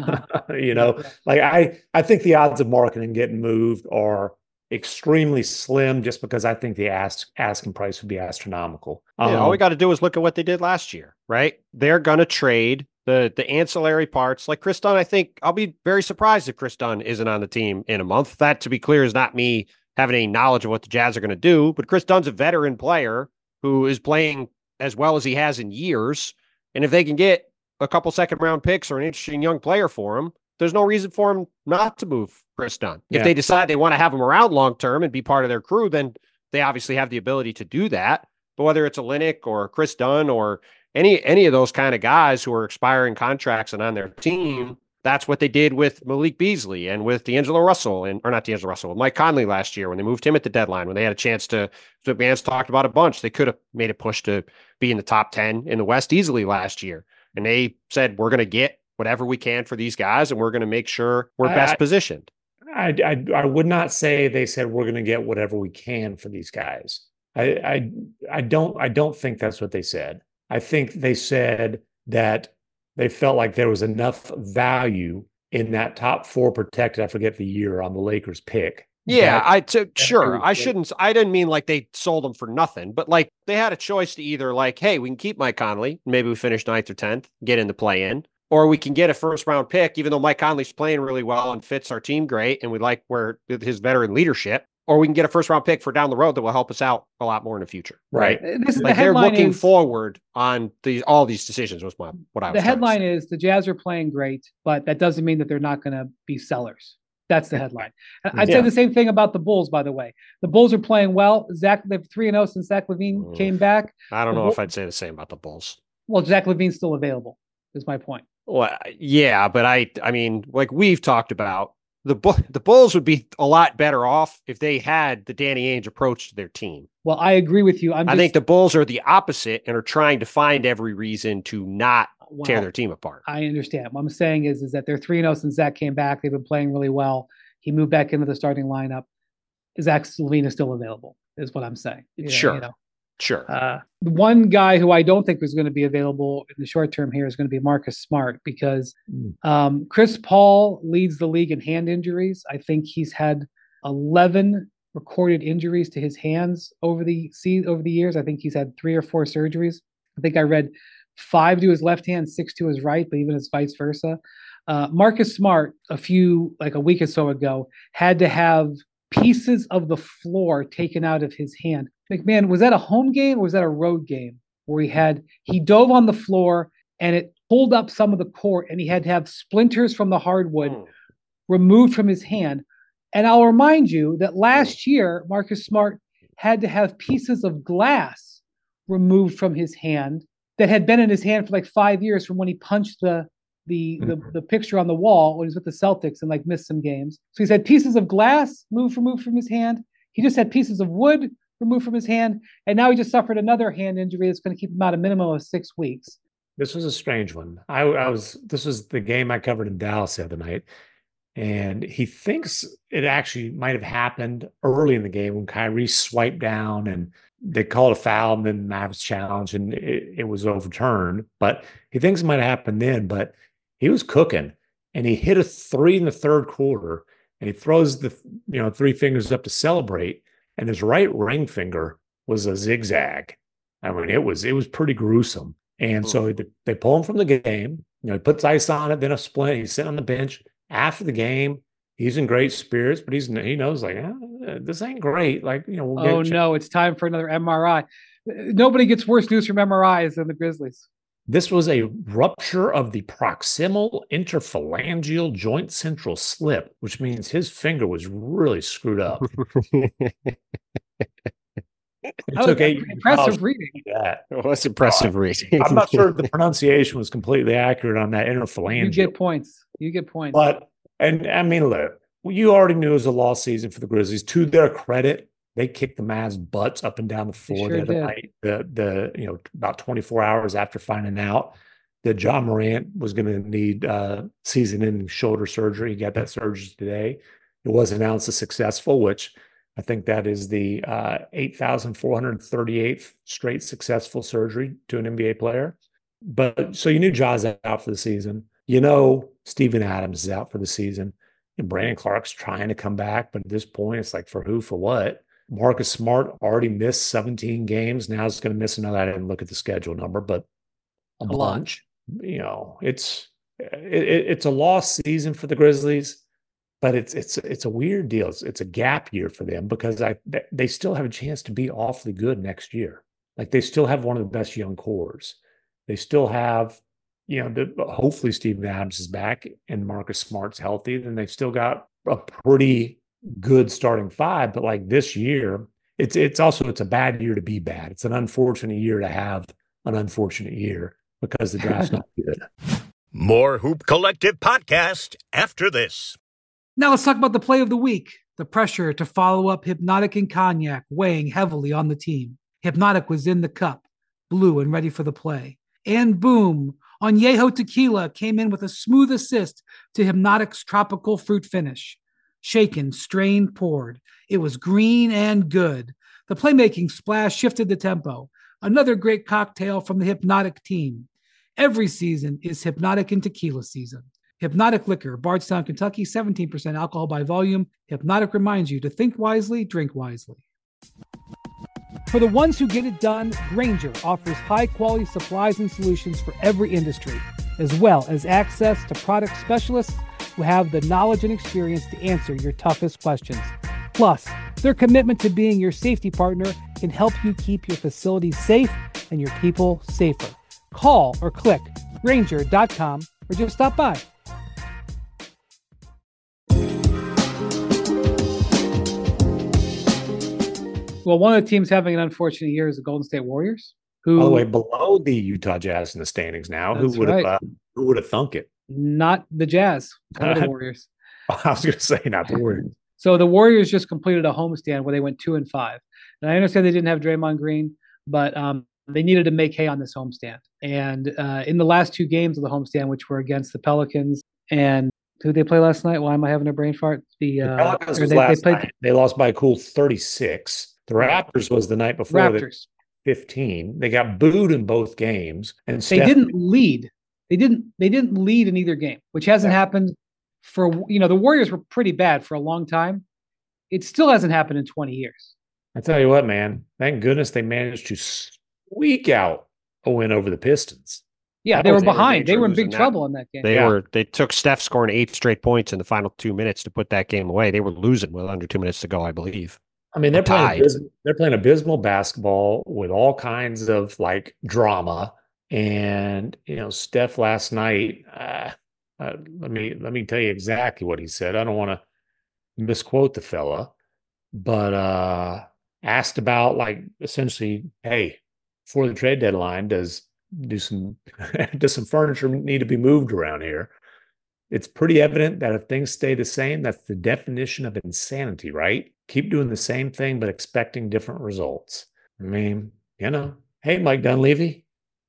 I think the odds of Markkanen getting moved are extremely slim just because I think the asking price would be astronomical. All we got to do is look at what they did last year, right? They're going to trade the ancillary parts. Like Chris Dunn, I think I'll be very surprised if Chris Dunn isn't on the team in a month. That, to be clear, is not me having any knowledge of what the Jazz are going to do, but Chris Dunn's a veteran player who is playing as well as he has in years. And if they can get a couple second-round picks or an interesting young player for him, there's no reason for him not to move Chris Dunn. If they decide they want to have him around long-term and be part of their crew, then they obviously have the ability to do that. But whether it's Olynyk or Chris Dunn or any of those kind of guys who are expiring contracts and on their team, that's what they did with Malik Beasley and with D'Angelo Russell, with Mike Conley last year when they moved him at the deadline, when they had a chance to, the man's talked about a bunch. They could have made a push to be in the top 10 in the West easily last year. And they said, we're going to get whatever we can for these guys, and we're going to make sure we're best positioned. I would not say they said we're going to get whatever we can for these guys. I don't think that's what they said. I think they said that they felt like there was enough value in that top four protected, I forget the year, on the Lakers pick. Yeah, I didn't mean like they sold them for nothing, but like they had a choice to either like, hey, we can keep Mike Conley, maybe we finish 9th or 10th, get in the play-in, or we can get a first-round pick, even though Mike Conley's playing really well and fits our team great, and we like his veteran leadership, or we can get a first-round pick for down the road that will help us out a lot more in the future. Right. They're looking forward on all these decisions was what I was. The headline is the Jazz are playing great, but that doesn't mean that they're not going to be sellers. That's the headline. I'd say the same thing about the Bulls, by the way. The Bulls are playing well. They're 3-0 since Zach LaVine came back. I don't know if I'd say the same about the Bulls. Well, Zach LaVine's still available, is my point. Well, yeah, but I mean, like we've talked about, the Bulls would be a lot better off if they had the Danny Ainge approach to their team. Well, I agree with you. I think the Bulls are the opposite and are trying to find every reason to not tear their team apart. I understand. What I'm saying is that they're 3-0 since Zach came back. They've been playing really well. He moved back into the starting lineup. Zach LaVine is still available, is what I'm saying. Sure. The one guy who I don't think is going to be available in the short term here is going to be Marcus Smart, because Chris Paul leads the league in hand injuries. I think he's had 11 recorded injuries to his hands over the years. I think he's had 3 or 4 surgeries. I think I read 5 to his left hand, 6 to his right, but even it's vice versa. Marcus Smart, a week or so ago, had to have pieces of the floor taken out of his hand. McMahon, was that a home game or was that a road game where he dove on the floor and it pulled up some of the court and he had to have splinters from the hardwood removed from his hand? And I'll remind you that last year, Marcus Smart had to have pieces of glass removed from his hand that had been in his hand for like 5 years from when he punched the picture on the wall when he was with the Celtics and missed some games. So he's had pieces of glass removed from his hand. He just had pieces of wood removed from his hand, and now he just suffered another hand injury that's going to keep him out a minimum of 6 weeks. This was a strange one. This was the game I covered in Dallas the other night, and he thinks it actually might have happened early in the game when Kyrie swiped down and they called a foul, and then Mavs challenge, and it was overturned. But he thinks it might have happened then, but he was cooking, and he hit a 3 in the third quarter, and he throws the 3 fingers up to celebrate, and his right ring finger was a zigzag. I mean, it was pretty gruesome. And so they pull him from the game. He puts ice on it, then a splint. He's sitting on the bench after the game. He's in great spirits, but he knows like, this ain't great. Like, we'll no, it's time for another MRI. Nobody gets worse news from MRIs than the Grizzlies. This was a rupture of the proximal interphalangeal joint central slip, which means his finger was really screwed up. It took impressive reading. That. It was impressive reading. I'm not sure if the pronunciation was completely accurate on that interphalangeal. You get points. But, and I mean, look, you already knew it was a lost season for the Grizzlies. To their credit, they kicked the Mavs' butts up and down the floor the other night. About 24 hours after finding out that Ja Morant was going to need season-ending shoulder surgery. He got that surgery today. It was announced as successful, which I think that is the 8,438th straight successful surgery to an NBA player. But so you knew Ja's out for the season. Steven Adams is out for the season. And Brandon Clarke's trying to come back, but at this point, it's like for who, for what? Marcus Smart already missed 17 games. Now he's going to miss another. I didn't look at the schedule number, but a bunch. It's a lost season for the Grizzlies. But it's a weird deal. It's a gap year for them because they still have a chance to be awfully good next year. Like they still have one of the best young cores. They still have, hopefully Steven Adams is back and Marcus Smart's healthy. Then they've still got a pretty good starting 5. But like this year, it's a bad year to be bad. It's an unfortunate year to have an unfortunate year because the draft's not good. More Hoop Collective podcast after this. Now let's talk about the play of the week. The pressure to follow up Hypnotic and Cognac weighing heavily on the team. Hypnotic was in the cup, blue and ready for the play. And boom, Añejo Tequila came in with a smooth assist to Hypnotic's tropical fruit finish. Shaken, strained, poured. It was green and good. The playmaking splash shifted the tempo. Another great cocktail from the Hypnotic team. Every season is Hypnotic and Tequila season. Hypnotic Liquor, Bardstown, Kentucky, 17% alcohol by volume. Hypnotic reminds you to think wisely, drink wisely. For the ones who get it done, Grainger offers high-quality supplies and solutions for every industry, as well as access to product specialists who have the knowledge and experience to answer your toughest questions. Plus, their commitment to being your safety partner can help you keep your facilities safe and your people safer. Call or click Grainger.com or just stop by. Well, one of the teams having an unfortunate year is the Golden State Warriors. Who, by the way, below the Utah Jazz in the standings now. Who would have thunk it? Not the Jazz, not the Warriors. I was going to say not the Warriors. So the Warriors just completed a homestand where they went 2-5. And I understand they didn't have Draymond Green, but they needed to make hay on this homestand. And in the last 2 games of the homestand, which were against the Pelicans and who did they play last night? Why am I having a brain fart? The Pelicans was last night. They lost by a cool 36. The Raptors was the night before. Raptors. 15. They got booed in both games, and they didn't lead. They didn't lead in either game, which hasn't happened for the Warriors were pretty bad for a long time. It still hasn't happened in 20 years. I tell you what, man. Thank goodness they managed to squeak out a win over the Pistons. Yeah, they were behind. They were in big trouble in that game. They took Steph scoring 8 straight points in the final 2 minutes to put that game away. They were losing with under 2 minutes to go, I believe. I mean, they're playing abysmal basketball with all kinds of like drama. And Steph last night, let me tell you exactly what he said. I don't want to misquote the fella, but asked about like essentially, hey, before the trade deadline, does some furniture need to be moved around here? It's pretty evident that if things stay the same, that's the definition of insanity, right? keep doing the same thing, but expecting different results. I mean, hey, Mike Dunleavy,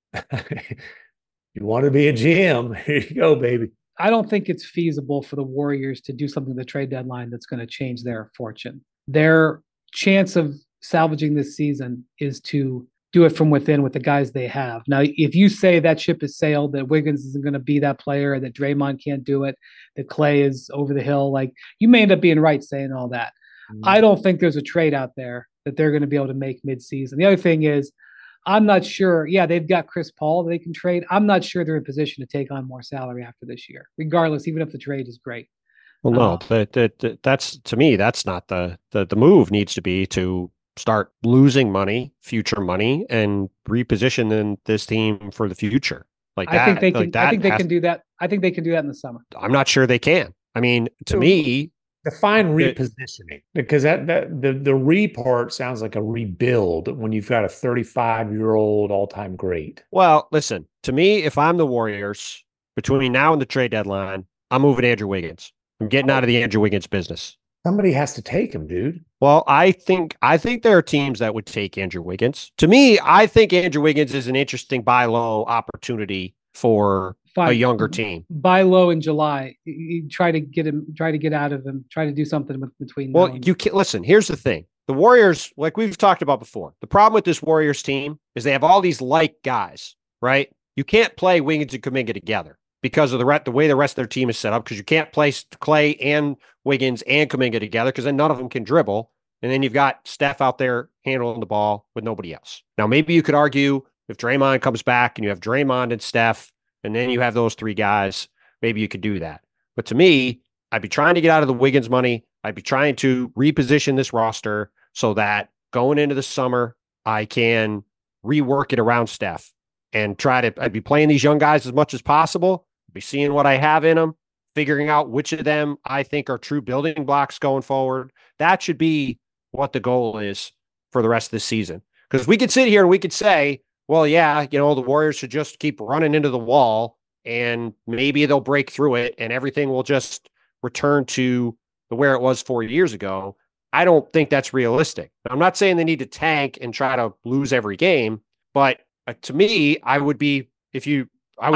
you want to be a GM? Here you go, baby. I don't think it's feasible for the Warriors to do something at the trade deadline that's going to change their fortune. Their chance of salvaging this season is to do it from within with the guys they have. Now, if you say that ship has sailed, that Wiggins isn't going to be that player, that Draymond can't do it, that Clay is over the hill, like, you may end up being right saying all that. I don't think there's a trade out there that they're going to be able to make midseason. The other thing is, I'm not sure. Yeah, they've got Chris Paul they can trade. I'm not sure they're in position to take on more salary after this year, regardless, even if the trade is great. Well, no, that's, to me, that's not the move. Needs to be to start losing money, future money, and reposition this team for the future. Like that. I think they can. I think they can do that. I think they can do that in the summer. I'm not sure they can. I mean, to me, define repositioning, because the re part sounds like a rebuild when you've got a 35-year-old all-time great. Well, listen, to me, if I'm the Warriors, between now and the trade deadline, I'm moving Andrew Wiggins. I'm getting out of the Andrew Wiggins business. Somebody has to take him, dude. Well, I think there are teams that would take Andrew Wiggins. To me, I think Andrew Wiggins is an interesting buy low opportunity for a younger team. Buy low in July. You try to get him, try to get out of him, try to do something between. Well, you can't listen. Here's the thing: the Warriors, like we've talked about before, the problem with this Warriors team is they have all these like guys, right? You can't play Wiggins and Kuminga together because of the way the rest of their team is set up. Because you can't play Clay and Wiggins and Kuminga together because then none of them can dribble, and then you've got Steph out there handling the ball with nobody else. Now, maybe you could argue if Draymond comes back and you have Draymond and Steph, and then you have those three guys, maybe you could do that. But to me, I'd be trying to get out of the Wiggins money. I'd be trying to reposition this roster so that going into the summer, I can rework it around Steph and I'd be playing these young guys as much as possible, be seeing what I have in them, figuring out which of them I think are true building blocks going forward. That should be what the goal is for the rest of the season. Because we could sit here and we could say, well, yeah, the Warriors should just keep running into the wall and maybe they'll break through it and everything will just return to where it was 4 years ago. I don't think that's realistic. I'm not saying they need to tank and try to lose every game, but to me, I would be deciding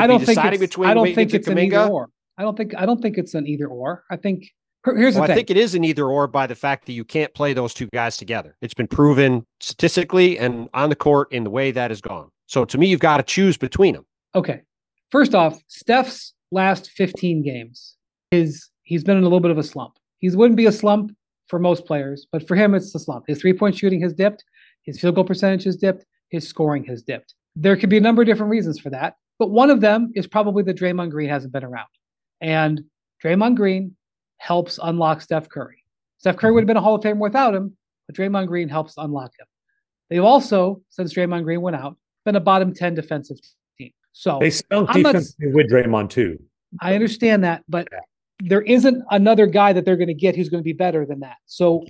between Wiggins and Kuminga. I don't think it's an either or. I think here's the thing. I think it is an either or by the fact that you can't play those two guys together. It's been proven statistically and on the court in the way that has gone. So to me, you've got to choose between them. Okay. First off, Steph's last 15 games he's been in a little bit of a slump. He wouldn't be a slump for most players, but for him, it's a slump. His 3-point shooting has dipped. His field goal percentage has dipped. His scoring has dipped. There could be a number of different reasons for that, but one of them is probably that Draymond Green hasn't been around. And Draymond Green helps unlock Steph Curry. Steph Curry would have been a Hall of Famer without him, but Draymond Green helps unlock him. They've also, since Draymond Green went out, been a bottom 10 defensive team. So they stunk defensively with Draymond too. I understand that, but there isn't another guy that they're going to get who's going to be better than that. So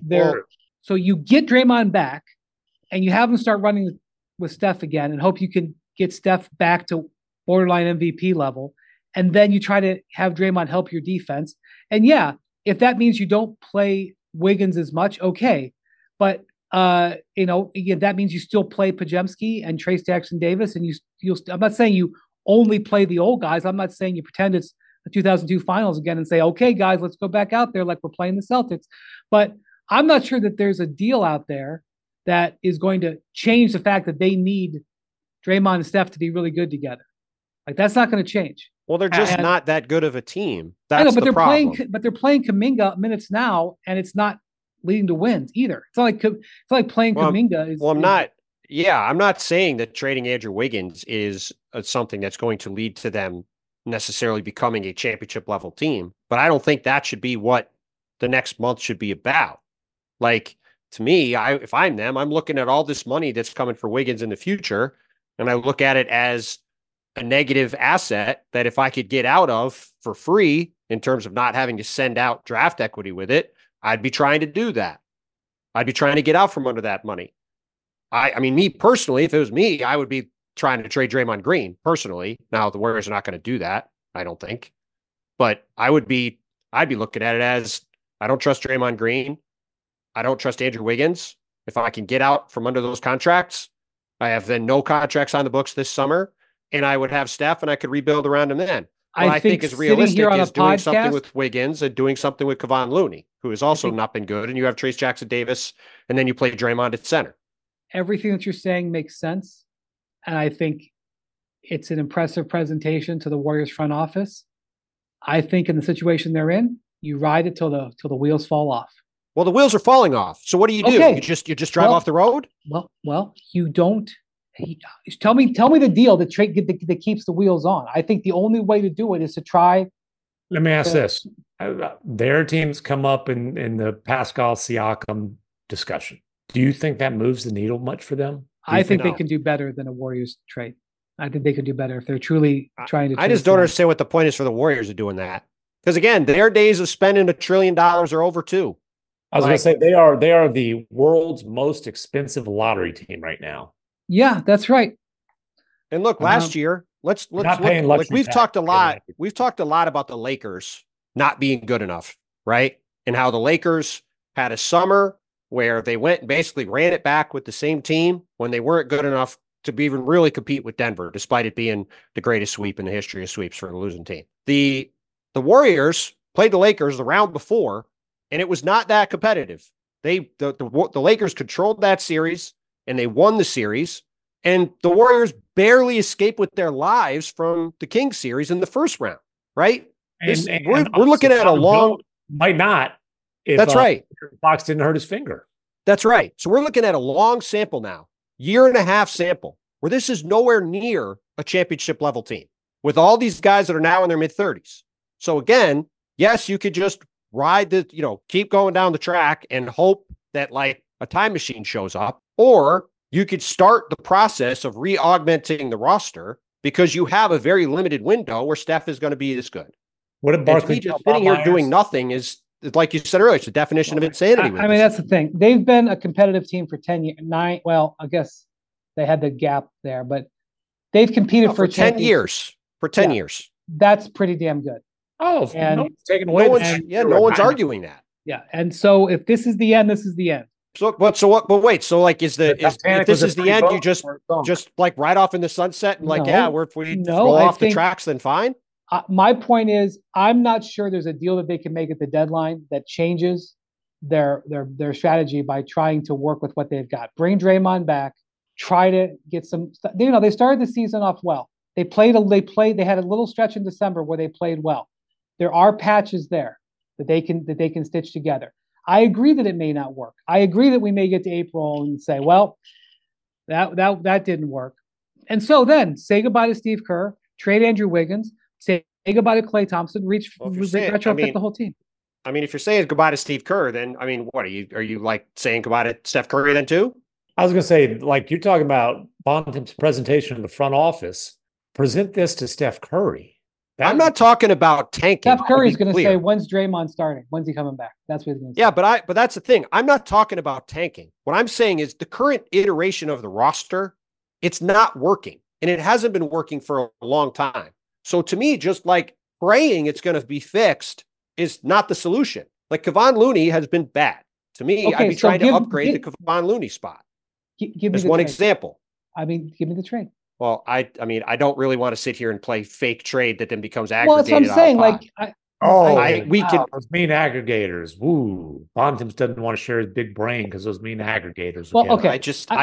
you get Draymond back and you have him start running with Steph again and hope you can get Steph back to borderline MVP level. And then you try to have Draymond help your defense. And yeah, if that means you don't play Wiggins as much, okay. But that means you still play Podziemski and Trace Jackson Davis. And I'm not saying you only play the old guys. I'm not saying you pretend it's the 2002 finals again and say, okay, guys, let's go back out there like we're playing the Celtics. But I'm not sure that there's a deal out there that is going to change the fact that they need Draymond and Steph to be really good together. Like, that's not going to change. Well, they're just not that good of a team. That's they're playing Kuminga minutes now, and it's not leading to wins either. It's like playing Kuminga. I'm not saying that trading Andrew Wiggins is something that's going to lead to them necessarily becoming a championship level team, but I don't think that should be what the next month should be about. Like, to me, if I'm them, I'm looking at all this money that's coming for Wiggins in the future, and I look at it as a negative asset that if I could get out of for free in terms of not having to send out draft equity with it, I'd be trying to do that. I'd be trying to get out from under that money. I mean, me personally, if it was me, I would be trying to trade Draymond Green personally. Now, the Warriors are not going to do that, I don't think. But I'd be looking at it as I don't trust Draymond Green. I don't trust Andrew Wiggins. If I can get out from under those contracts, I have then no contracts on the books this summer, and I would have Steph and I could rebuild around him then. What I think is realistic is doing something with Wiggins and doing something with Kevon Looney, who has also not been good. And you have Trayce Jackson-Davis, and then you play Draymond at center. Everything that you're saying makes sense. And I think it's an impressive presentation to the Warriors front office. I think in the situation they're in, you ride it till the wheels fall off. Well, the wheels are falling off. So what do? Okay. You just drive off the road? Well, you don't. Tell me the deal that keeps the wheels on. I think the only way to do it is to try. Let me ask this: their teams come up in the Pascal Siakam discussion. Do you think that moves the needle much for them? I think they can do better than a Warriors trade. I think they could do better if they're truly trying to. I just don't understand what the point is for the Warriors of doing that. Because again, their days of spending $1 trillion are over too. I was going to say they are the world's most expensive lottery team right now. Yeah, that's right. And look, last year, let's look. Like we've talked a lot. We've talked a lot about the Lakers not being good enough, right? And how the Lakers had a summer where they went and basically ran it back with the same team when they weren't good enough to even really compete with Denver, despite it being the greatest sweep in the history of sweeps for a losing team. The Warriors played the Lakers the round before, and it was not that competitive. The Lakers controlled that series, and they won the series. And the Warriors barely escaped with their lives from the Kings series in the first round, right? We're looking at a long... Might not. That's right. Fox didn't hurt his finger. That's right. So we're looking at a long sample now, 1.5 year sample, where this is nowhere near a championship level team with all these guys that are now in their mid-30s. So again, yes, you could just ride keep going down the track and hope that like a time machine shows up, or you could start the process of re-augmenting the roster because you have a very limited window where Steph is going to be this good. What did Barkley just sitting here doing nothing is, like you said earlier, it's the definition of insanity. I mean, that's the thing. They've been a competitive team for 10 years. Well, I guess they had the gap there, but they've competed for 10 years. For 10 years. That's pretty damn good. Oh, and no one's taking away. No one's arguing that. Yeah. And so if this is the end, this is the end. So what? But wait. So like, if this is the end, you just like ride off in the sunset and like, we roll off the tracks, then fine. My point is, I'm not sure there's a deal that they can make at the deadline that changes their strategy by trying to work with what they've got. Bring Draymond back. Try to get some. They started the season off well. They had a little stretch in December where they played well. There are patches there that they can stitch together. I agree that it may not work. I agree that we may get to April and say, well, that didn't work. And so then say goodbye to Steve Kerr, trade Andrew Wiggins, say goodbye to Klay Thompson, retrofit the whole team. I mean, if you're saying goodbye to Steve Kerr, then I mean, what are you like saying goodbye to Steph Curry then too? I was going to say, like you're talking about Bontemps' presentation in the front office. Present this to Steph Curry. I'm not talking about tanking. Steph Curry's going to say, when's Draymond starting? When's he coming back? That's what he's going to say. Yeah, but that's the thing. I'm not talking about tanking. What I'm saying is the current iteration of the roster, it's not working. And it hasn't been working for a long time. So to me, just like praying it's going to be fixed is not the solution. Like Kevon Looney has been bad. To me, I'd be trying to upgrade the Kevon Looney spot. Give me as one example. I mean, give me the trade. Well, I mean, I don't really want to sit here and play fake trade that then becomes aggregated. Well, that's what I'm saying. We can those mean aggregators. Woo! Bontemps doesn't want to share his big brain because those mean aggregators. Well, okay.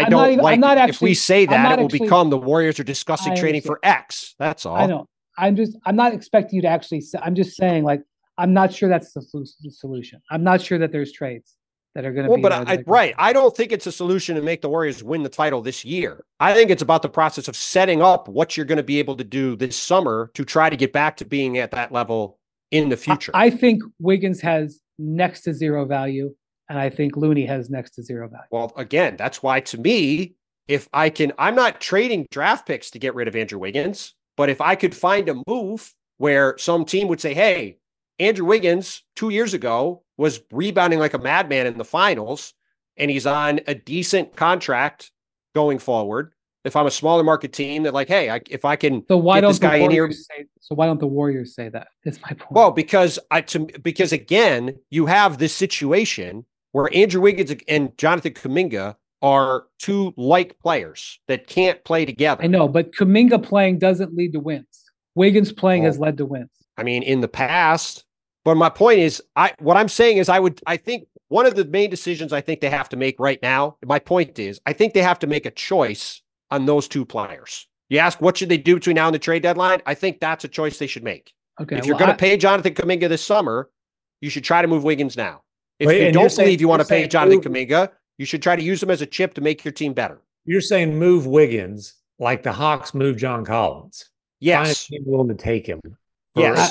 If we say that, it will become the Warriors are discussing trading for X. That's all. I know. I'm not expecting you to actually. I'm just saying, like, I'm not sure that's the solution. I'm not sure that there's trades that are going to be. But I don't think it's a solution to make the Warriors win the title this year. I think it's about the process of setting up what you're going to be able to do this summer to try to get back to being at that level in the future. I think Wiggins has next to zero value, and I think Looney has next to zero value. Well, again, that's why to me, I'm not trading draft picks to get rid of Andrew Wiggins, but if I could find a move where some team would say, hey, Andrew Wiggins 2 years ago was rebounding like a madman in the finals, and he's on a decent contract going forward. If I'm a smaller market team that like, hey, if I can get this guy in here. So why don't the Warriors say that? Is my point. Well, because again, you have this situation where Andrew Wiggins and Jonathan Kuminga are two like players that can't play together. I know, but Kuminga playing doesn't lead to wins. Wiggins playing has led to wins. I mean, in the past, but my point is, what I'm saying is I think one of the main decisions I think they have to make right now, my point is, I think they have to make a choice on those two players. You ask what should they do between now and the trade deadline? I think that's a choice they should make. Okay. If you're going to pay Jonathan Kuminga this summer, you should try to move Wiggins now. If Wait, you and don't you're saying- believe you want to you're pay saying Jonathan Kuminga, you should try to use him as a chip to make your team better. You're saying move Wiggins like the Hawks moved John Collins. Find a Yes. team willing to take him. Yes.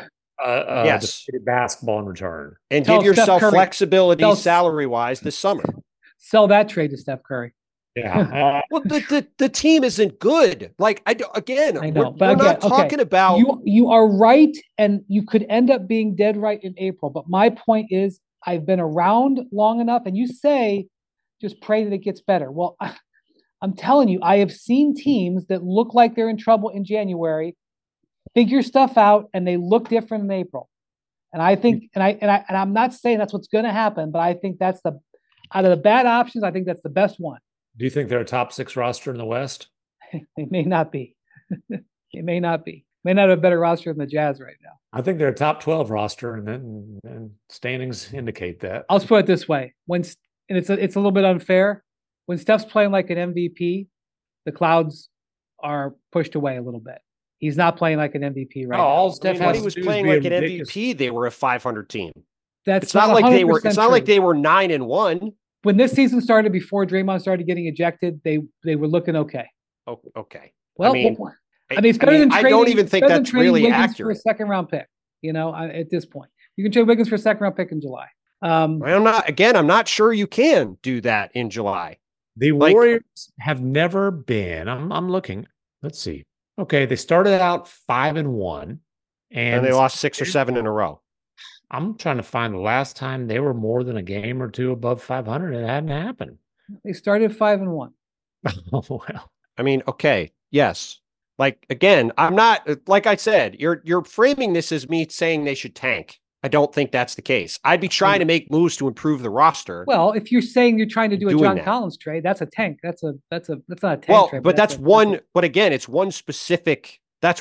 Yes. Yes. Basketball in return. And Tell give Steph yourself Curry. flexibility Tell- salary-wise this summer. Sell that trade to Steph Curry. Yeah. Well, the team isn't good. Like, I know, we're but not again, talking about You are right, and you could end up being dead right in April. But my point is, I've been around long enough, and you say just pray that it gets better. Well, I'm telling you, I have seen teams that look like they're in trouble in January figure stuff out, and they look different in April. And I think, and I'm not saying that's what's going to happen, but I think that's out of the bad options, I think that's the best one. Do you think they're a top 6 roster in the West? It may not be. It may not be. May not have a better roster than the Jazz right now. I think they're a top 12 roster, and standings indicate that. I'll just put it this way: and it's a little bit unfair. When Steph's playing like an MVP, the clouds are pushed away a little bit. He's not playing like an MVP right now. All Steph when has he was to do is playing be like an ridiculous. MVP, they were a 500 team. That's It's not like they were. 100% It's not like true. they were 9-1. When this season started, before Draymond started getting ejected, they were looking okay. Oh, okay. Well, I mean, it's better than I trading. don't even think better than that's trading really Wiggins for a accurate. second round pick. At this point, you can trade Wiggins for a second round pick in July. I'm not sure you can do that in July. The Warriors have never been. I'm looking. Let's see. Okay, they started out 5-1, And they lost 6 or 7 in a row. I'm trying to find the last time they were more than a game or two above 500. It hadn't happened. They started 5-1. Oh, well. I mean, okay, yes. Like, again, I'm not, like I said, you're framing this as me saying they should tank. I don't think that's the case. I'd be trying to make moves to improve the roster. Well, if you're saying you're trying to do a Doing John that. Collins trade, that's a tank. That's not a tank Well, trade. but that's one, but again, it's one specific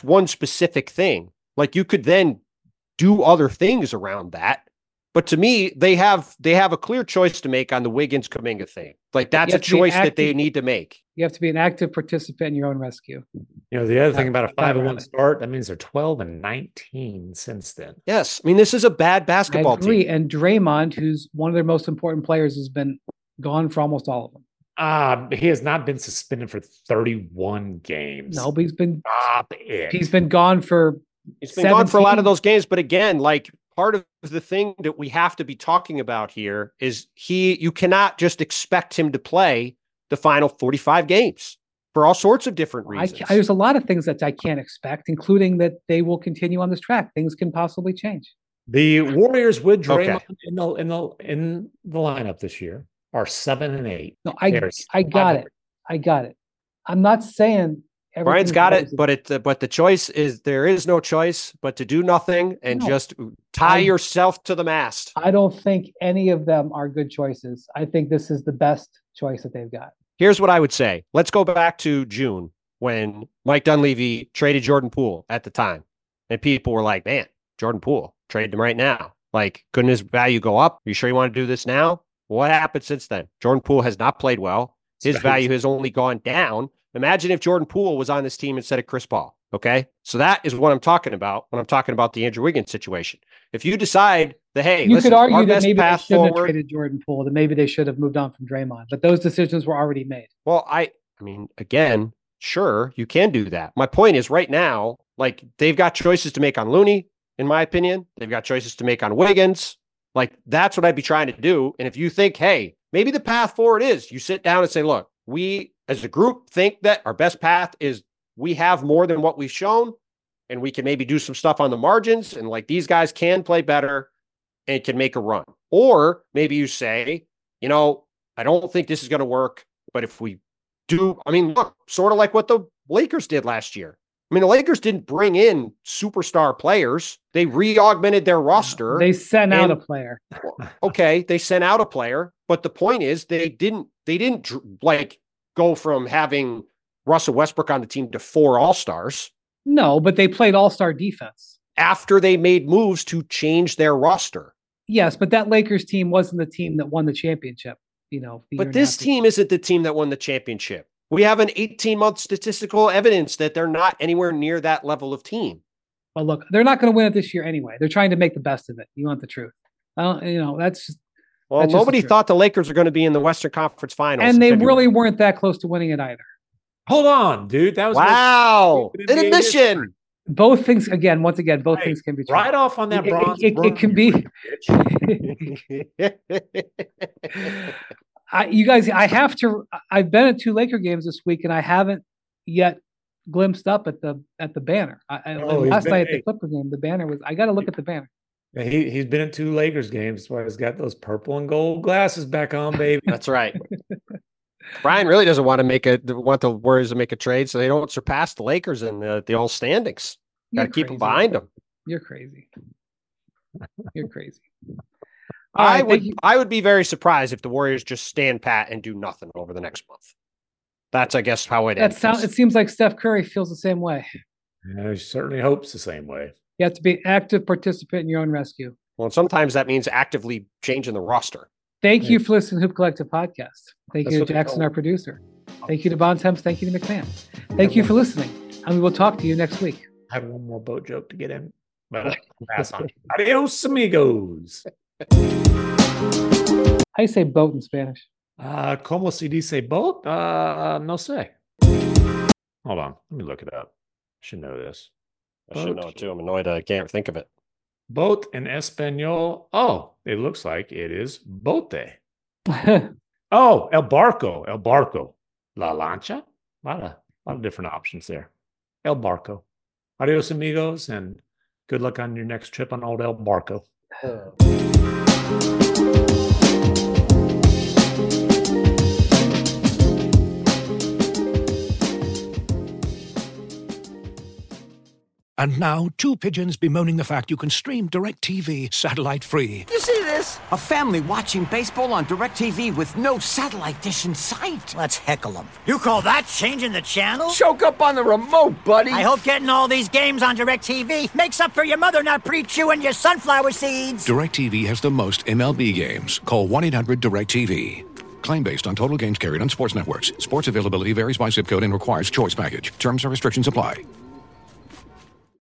thing. Like, you could then do other things around that. But to me, they have a clear choice to make on the Wiggins Kuminga thing. Like, that's You a have to be choice that active. they need to make. You have to be an active participant in your own rescue. The other thing about a Not 5-1 really. start, that means they're 12-19 since then. Yes. I mean, this is a bad basketball I agree. team. And Draymond, who's one of their most important players, has been gone for almost all of them. He has not been suspended for 31 games. No, but Stop it. he's been gone for He's been gone for a lot 17. of those games. But again, like, part of the thing that we have to be talking about here is you cannot just expect him to play the final 45 games for all sorts of different reasons. there's a lot of things that I can't expect, including that they will continue on this track. Things can possibly change. The Warriors with Draymond Okay. in the lineup this year are 7-8. No, I got it. I got it. I'm not saying Brian's got it, everything's but the choice is there is no choice but to do nothing and No. just tie yourself to the mast. I don't think any of them are good choices. I think this is the best choice that they've got. Here's what I would say. Let's go back to June when Mike Dunleavy traded Jordan Poole at the time. And people were like, man, Jordan Poole, trade him right now. Like, couldn't his value go up? You sure you want to do this now? What happened since then? Jordan Poole has not played well. His value has only gone down. Imagine if Jordan Poole was on this team instead of Chris Paul. Okay. So that is what I'm talking about when I'm talking about the Andrew Wiggins situation. If you decide that, hey, You listen, could argue our that best maybe they path shouldn't have forward. traded Jordan Poole, that maybe they should have moved on from Draymond, but those decisions were already made. Well, I mean, again, sure, you can do that. My point is right now, like, they've got choices to make on Looney, in my opinion. They've got choices to make on Wiggins. Like, that's what I'd be trying to do. And if you think, hey, maybe the path forward is you sit down and say, look, we as a group think that our best path is we have more than what we've shown, and we can maybe do some stuff on the margins. And like, these guys can play better and can make a run. Or maybe you say, I don't think this is going to work, but if we do, I mean, look, sort of like what the Lakers did last year. I mean, the Lakers didn't bring in superstar players. They re-augmented their roster. They sent out a player. Okay, they sent out a player, but the point is they didn't like go from having Russell Westbrook on the team to 4 all-stars. No, but they played all-star defense. After they made moves to change their roster. Yes, but that Lakers team wasn't the team that won the championship. But this team isn't the team that won the championship. We have an 18-month statistical evidence that they're not anywhere near that level of team. Well, look, they're not going to win it this year anyway. They're trying to make the best of it. You want the truth. That's just... Well, that's nobody thought the Lakers are going to be in the Western Conference Finals. And they really weren't that close to winning it either. Hold on, dude. That was wow. An admission. Both things, both things can be true. Right off on that bronze. It can be. You guys, I've been at 2 Laker games this week, and I haven't yet glimpsed up at the banner. Last night at the Clipper game, the banner was, I got to look at the banner. Yeah, he's been at 2 Lakers games. That's why he's got those purple and gold glasses back on, baby. That's right. Brian really doesn't want the Warriors to make a trade, so they don't surpass the Lakers in the old standings. Got to keep them behind them. You're crazy. You're crazy. I would be very surprised if the Warriors just stand pat and do nothing over the next month. That's, I guess, how it ends. It seems like Steph Curry feels the same way. Yeah, he certainly hopes the same way. You have to be an active participant in your own rescue. Well, sometimes that means actively changing the roster. Thank you for listening to Hoop Collective Podcast. Thank you to Jackson, our producer. Thank you to Bontemps. Thank you to McMahon. Thank you for listening. And we will talk to you next week. I have one more boat joke to get in, but I'll pass on. Adios, amigos. How do you say boat in Spanish? Como se dice boat? No sé. Hold on. Let me look it up. I should know this. I should know it too. I'm annoyed I can't think of it. Boat in Espanol. Oh, it looks like it is bote. Oh, el barco. El barco. La lancha. A lot of different options there. El barco. Adios, amigos, and good luck on your next trip on old El Barco. And now, 2 pigeons bemoaning the fact you can stream DirecTV satellite-free. You see this? A family watching baseball on DirecTV with no satellite dish in sight. Let's heckle them. You call that changing the channel? Choke up on the remote, buddy. I hope getting all these games on DirecTV makes up for your mother not pre-chewing your sunflower seeds. DirecTV has the most MLB games. Call 1-800-DirecTV. Claim based on total games carried on sports networks. Sports availability varies by zip code and requires choice package. Terms and restrictions apply.